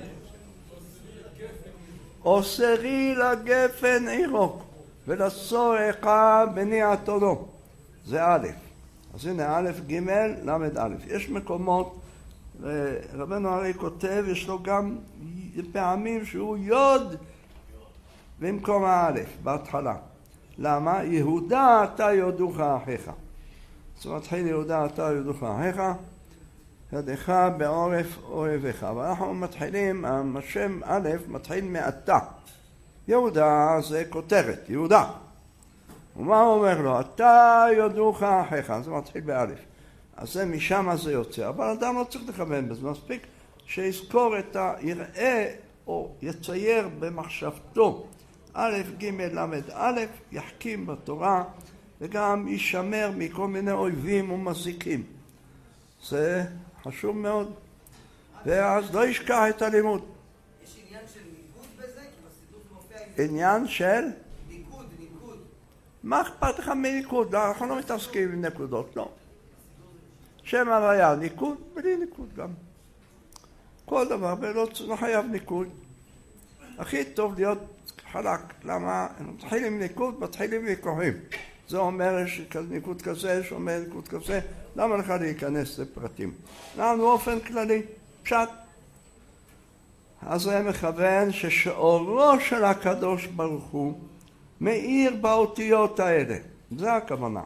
אוסרי לגפן עירו ולסורקה בניאתונו, זה א'. אז הנה א', ג', למד א'. יש מקומות, רבנו הרי כותב, יש לו גם פעמים שהוא יוד במקום הא' בהתחלה. למה? יהודה אתה יודוך אחיך. אז מתחיל יהודה אתה יודוך אחיך, ידך בעורף אוהביך. אבל אנחנו מתחילים, השם א' מתחיל מעתה. יהודה זה כותרת, יהודה. ומה הוא אומר לו? אתה יודוך אחיך. זה מתחיל באלף. אז זה משם זה יוצא. אבל אדם לא צריך לכוון בזה. מספיק שיזכור את ה... יראה או יצייר במחשבתו א', ג', למד א', יחכים בתורה וגם יישמר מכל מיני אויבים ומזיקים. זה חשוב מאוד. ואז לא ישכח את הלימוד. יש עניין של ניקוד בזה? כי בסידור מופיע... עניין של? ניקוד, ניקוד. מה אכפת לך מניקוד? לא, אנחנו לא מתעסקים עם נקודות, לא. שם הוויה, ניקוד, בלי ניקוד גם. כל דבר, ולא לא חייב ניקוד. הכי טוב להיות חלק. למה? מתחילים עם ניקוד, מתחילים ויכוחים. זה אומר ניקוד כזה, שאומר ניקוד כזה. למה לך להיכנס לפרטים? לנו באופן כללי, פשט. אז זה מכוון ששאורו של הקדוש ברוך הוא מאיר באותיות האלה. זה הכוונה.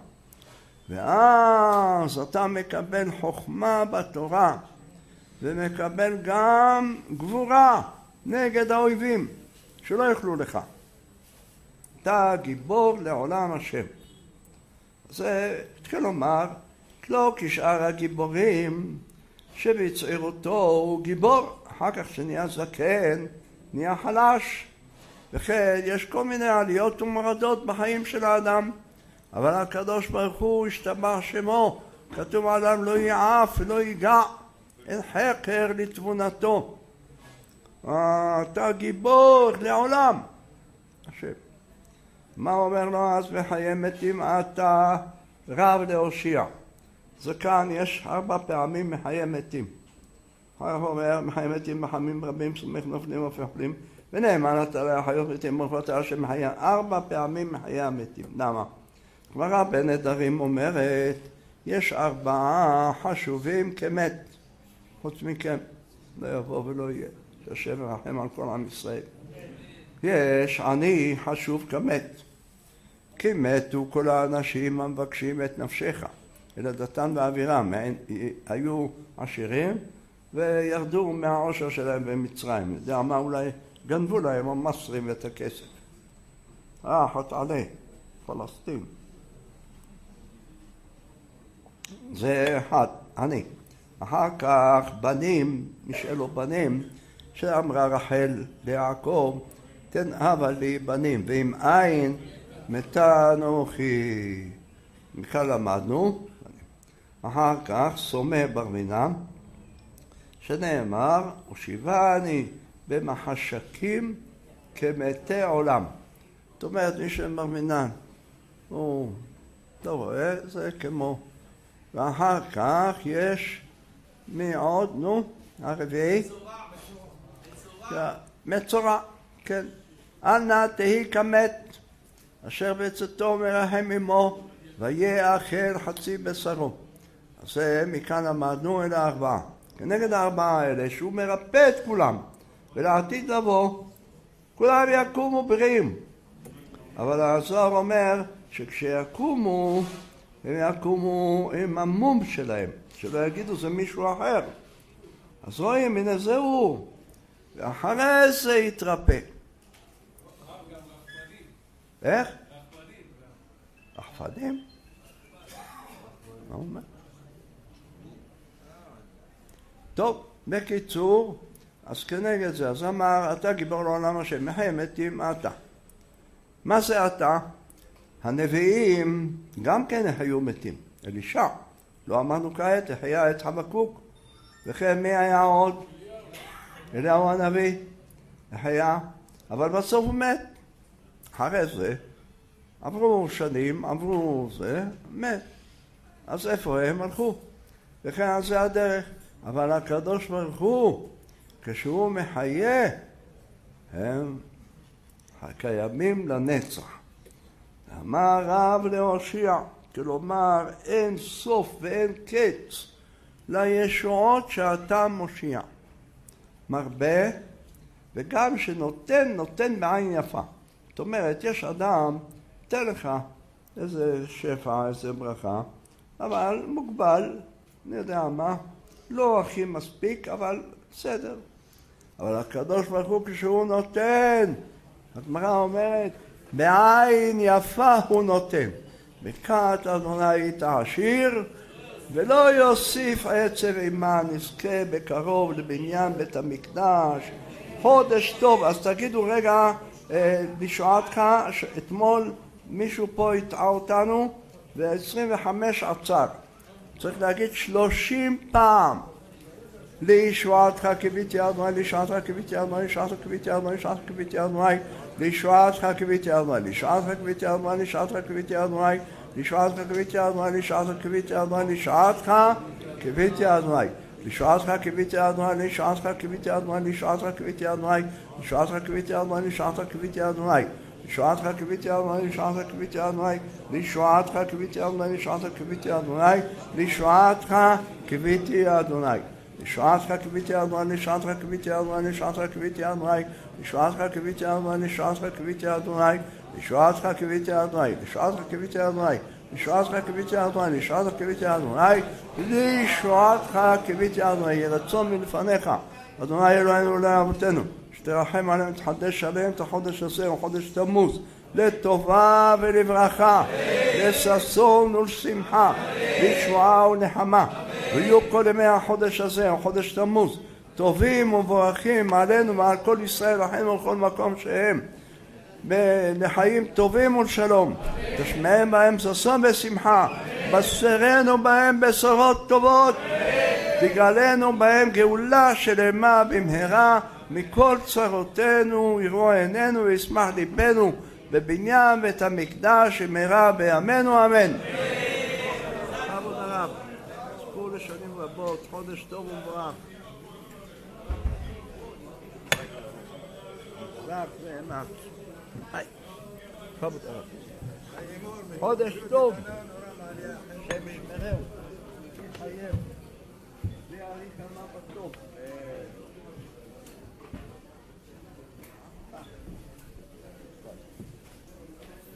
ואז אתה מקבל חוכמה בתורה, ומקבל גם גבורה נגד האויבים, שלא יוכלו לך. אתה גיבור לעולם השם. זה התחיל לומר, לא כשאר הגיבורים שבצעירותו הוא גיבור, אחר כך שנהיה זקן, נהיה חלש. וכן יש כל מיני עליות ומורדות בחיים של האדם, אבל הקדוש ברוך הוא השתבח שמו, כתוב האדם לא יעף ולא ייגע, אין חקר לתבונתו. אתה גיבור לעולם השם. מה אומר לו אז? בחיי מתים אתה רב להושיע. זה כאן יש ארבע פעמים מחיי מתים. הוא אומר מחיי מתים מחמים רבים סומך נופלים ופחלים ונאמן אתה להחיות מתים מורפתה שמחיה ארבע פעמים מחיי המתים. למה? גמרא בנדרים אומרת יש ארבעה חשובים כמת, חוץ מכם לא יבוא ולא יהיה, שהשם ירחם על כל עם ישראל. יש עני חשוב כמת, כי מתו כל האנשים המבקשים את נפשך, אלא דתן ואבירם, היו עשירים וירדו מהעושר שלהם במצרים. יודע מה, אולי גנבו להם המסרים את הכסף. אה, חת עלי, פלסטין. זה אחד, עני. אחר כך בנים, נשאלו בנים, שאמרה רחל ליעקב, תן הבה לי בנים, ואם אין מתה אנוכי. מכאן למדנו. אחר כך סומא בר מינן, שנאמר, הושיבני במחשכים כמתי עולם. זאת אומרת, מי שבר מינן, הוא לא רואה, זה כמו. ואחר כך יש מי עוד, נו, הרביעי? מצורע, כן. אנא תהי כמת, אשר בצאתו מרחם עמו, ויאכל חצי בשרו. אז זה מכאן למדנו אל הארבעה. כנגד הארבעה האלה, שהוא מרפא את כולם, ולעתיד לבוא, כולם יקומו בריאים. אבל הזוהר אומר שכשיקומו, הם יקומו עם המום שלהם, שלא יגידו זה מישהו אחר. אז רואים, הנה זה הוא. ואחרי זה יתרפא. איך? רחפנים? מה אומר? טוב, בקיצור, אז כנגד זה, אז אמר, אתה גיבור לעולם השם, מחי מתים אתה. מה זה אתה? הנביאים גם כן היו מתים. אלישע, לא אמרנו כעת, היה את חבקוק. וכן מי היה עוד? אליהו הנביא. היה, אבל בסוף הוא מת. אחרי זה, עברו שנים, עברו זה, מת. אז איפה הם הלכו? וכן על זה הדרך. אבל הקדוש ברוך הוא, כשהוא מחיה, הם קיימים לנצח. אמר רב להושיע, כלומר אין סוף ואין קץ לישועות שאתה מושיע. מרבה, וגם שנותן, נותן בעין יפה. זאת אומרת, יש אדם, תן לך איזה שפע, איזה ברכה, אבל מוגבל, אני יודע מה, לא הכי מספיק, אבל בסדר. אבל הקדוש ברוך הוא כשהוא נותן, הגמרא אומרת, בעין יפה הוא נותן. בקעת אדוני היית עשיר, ולא יוסיף עצב עמה, נזכה בקרוב לבניין בית המקדש, חודש טוב. אז תגידו רגע, בשעתך, אתמול מישהו פה הטעה אותנו, ו-עשרים וחמש עצר. צריך להגיד שלושים פעם. לישועתך קיוויתי אדוני, לישועתך קיוויתי אדוני, לישועתך קיוויתי אדוני, לישועתך קיוויתי אדוני, לישועתך קיוויתי אדוני, לישועתך קיוויתי אדוני, לישועתך קיוויתי אדוני, לישועתך קיוויתי אדוני, לישועתך קיוויתי אדוני, לישועתך קיוויתי אדוני, לישועתך קיוויתי אדוני, לישועתך קיוויתי אדוני, לישועתך קיוויתי אדוני, לישועתך קיוויתי אדוני, לישועתך קיוויתי אדוני, לישועתך קיוויתי אדוני, לישועתך קיוויתי אדוני, לישועתך קיוויתי אדוני, לישועתך קיוויתי אדוני, לישועתך קיוויתי אדוני. לישועתך קיוויתי אדוני, לישועתך קיוויתי אדוני, לישועתך קיוויתי אדוני, לישועתך קיוויתי אדוני, לישועתך קיוויתי אדוני, לישועתך קיוויתי אדוני, לישועתך קיוויתי אדוני, לישועתך קיוויתי אדוני, לישועתך קיוויתי אדוני, לישועתך קיוויתי אדוני, יהי רצון מלפניך, אדוני אלוהינו ואלוהי אבותינו, שתרחם עליהם, תחדש עליהם את החודש הזה, חודש תמוז, לטובה ולברכה, לששון ולשמחה, לישועה ולנחמה. ויהיו כל ימי החודש הזה, חודש תמוז, טובים ומבורכים עלינו ועל כל ישראל, אחינו ולכל מקום שהם, לחיים טובים ולשלום. תשמעם בהם ששון ושמחה, בשרנו בהם בשורות טובות, תגלנו בהם גאולה שלמה במהרה, מכל צרותינו יראו עינינו וישמח ליבנו בבניין בית המקדש במהרה בימינו אמן. לשנים רבות, חודש טוב ומבורך. רק ואמץ. היי. חודש טוב. השם ישמרהו. חייב. בלי הליך המה בטוב.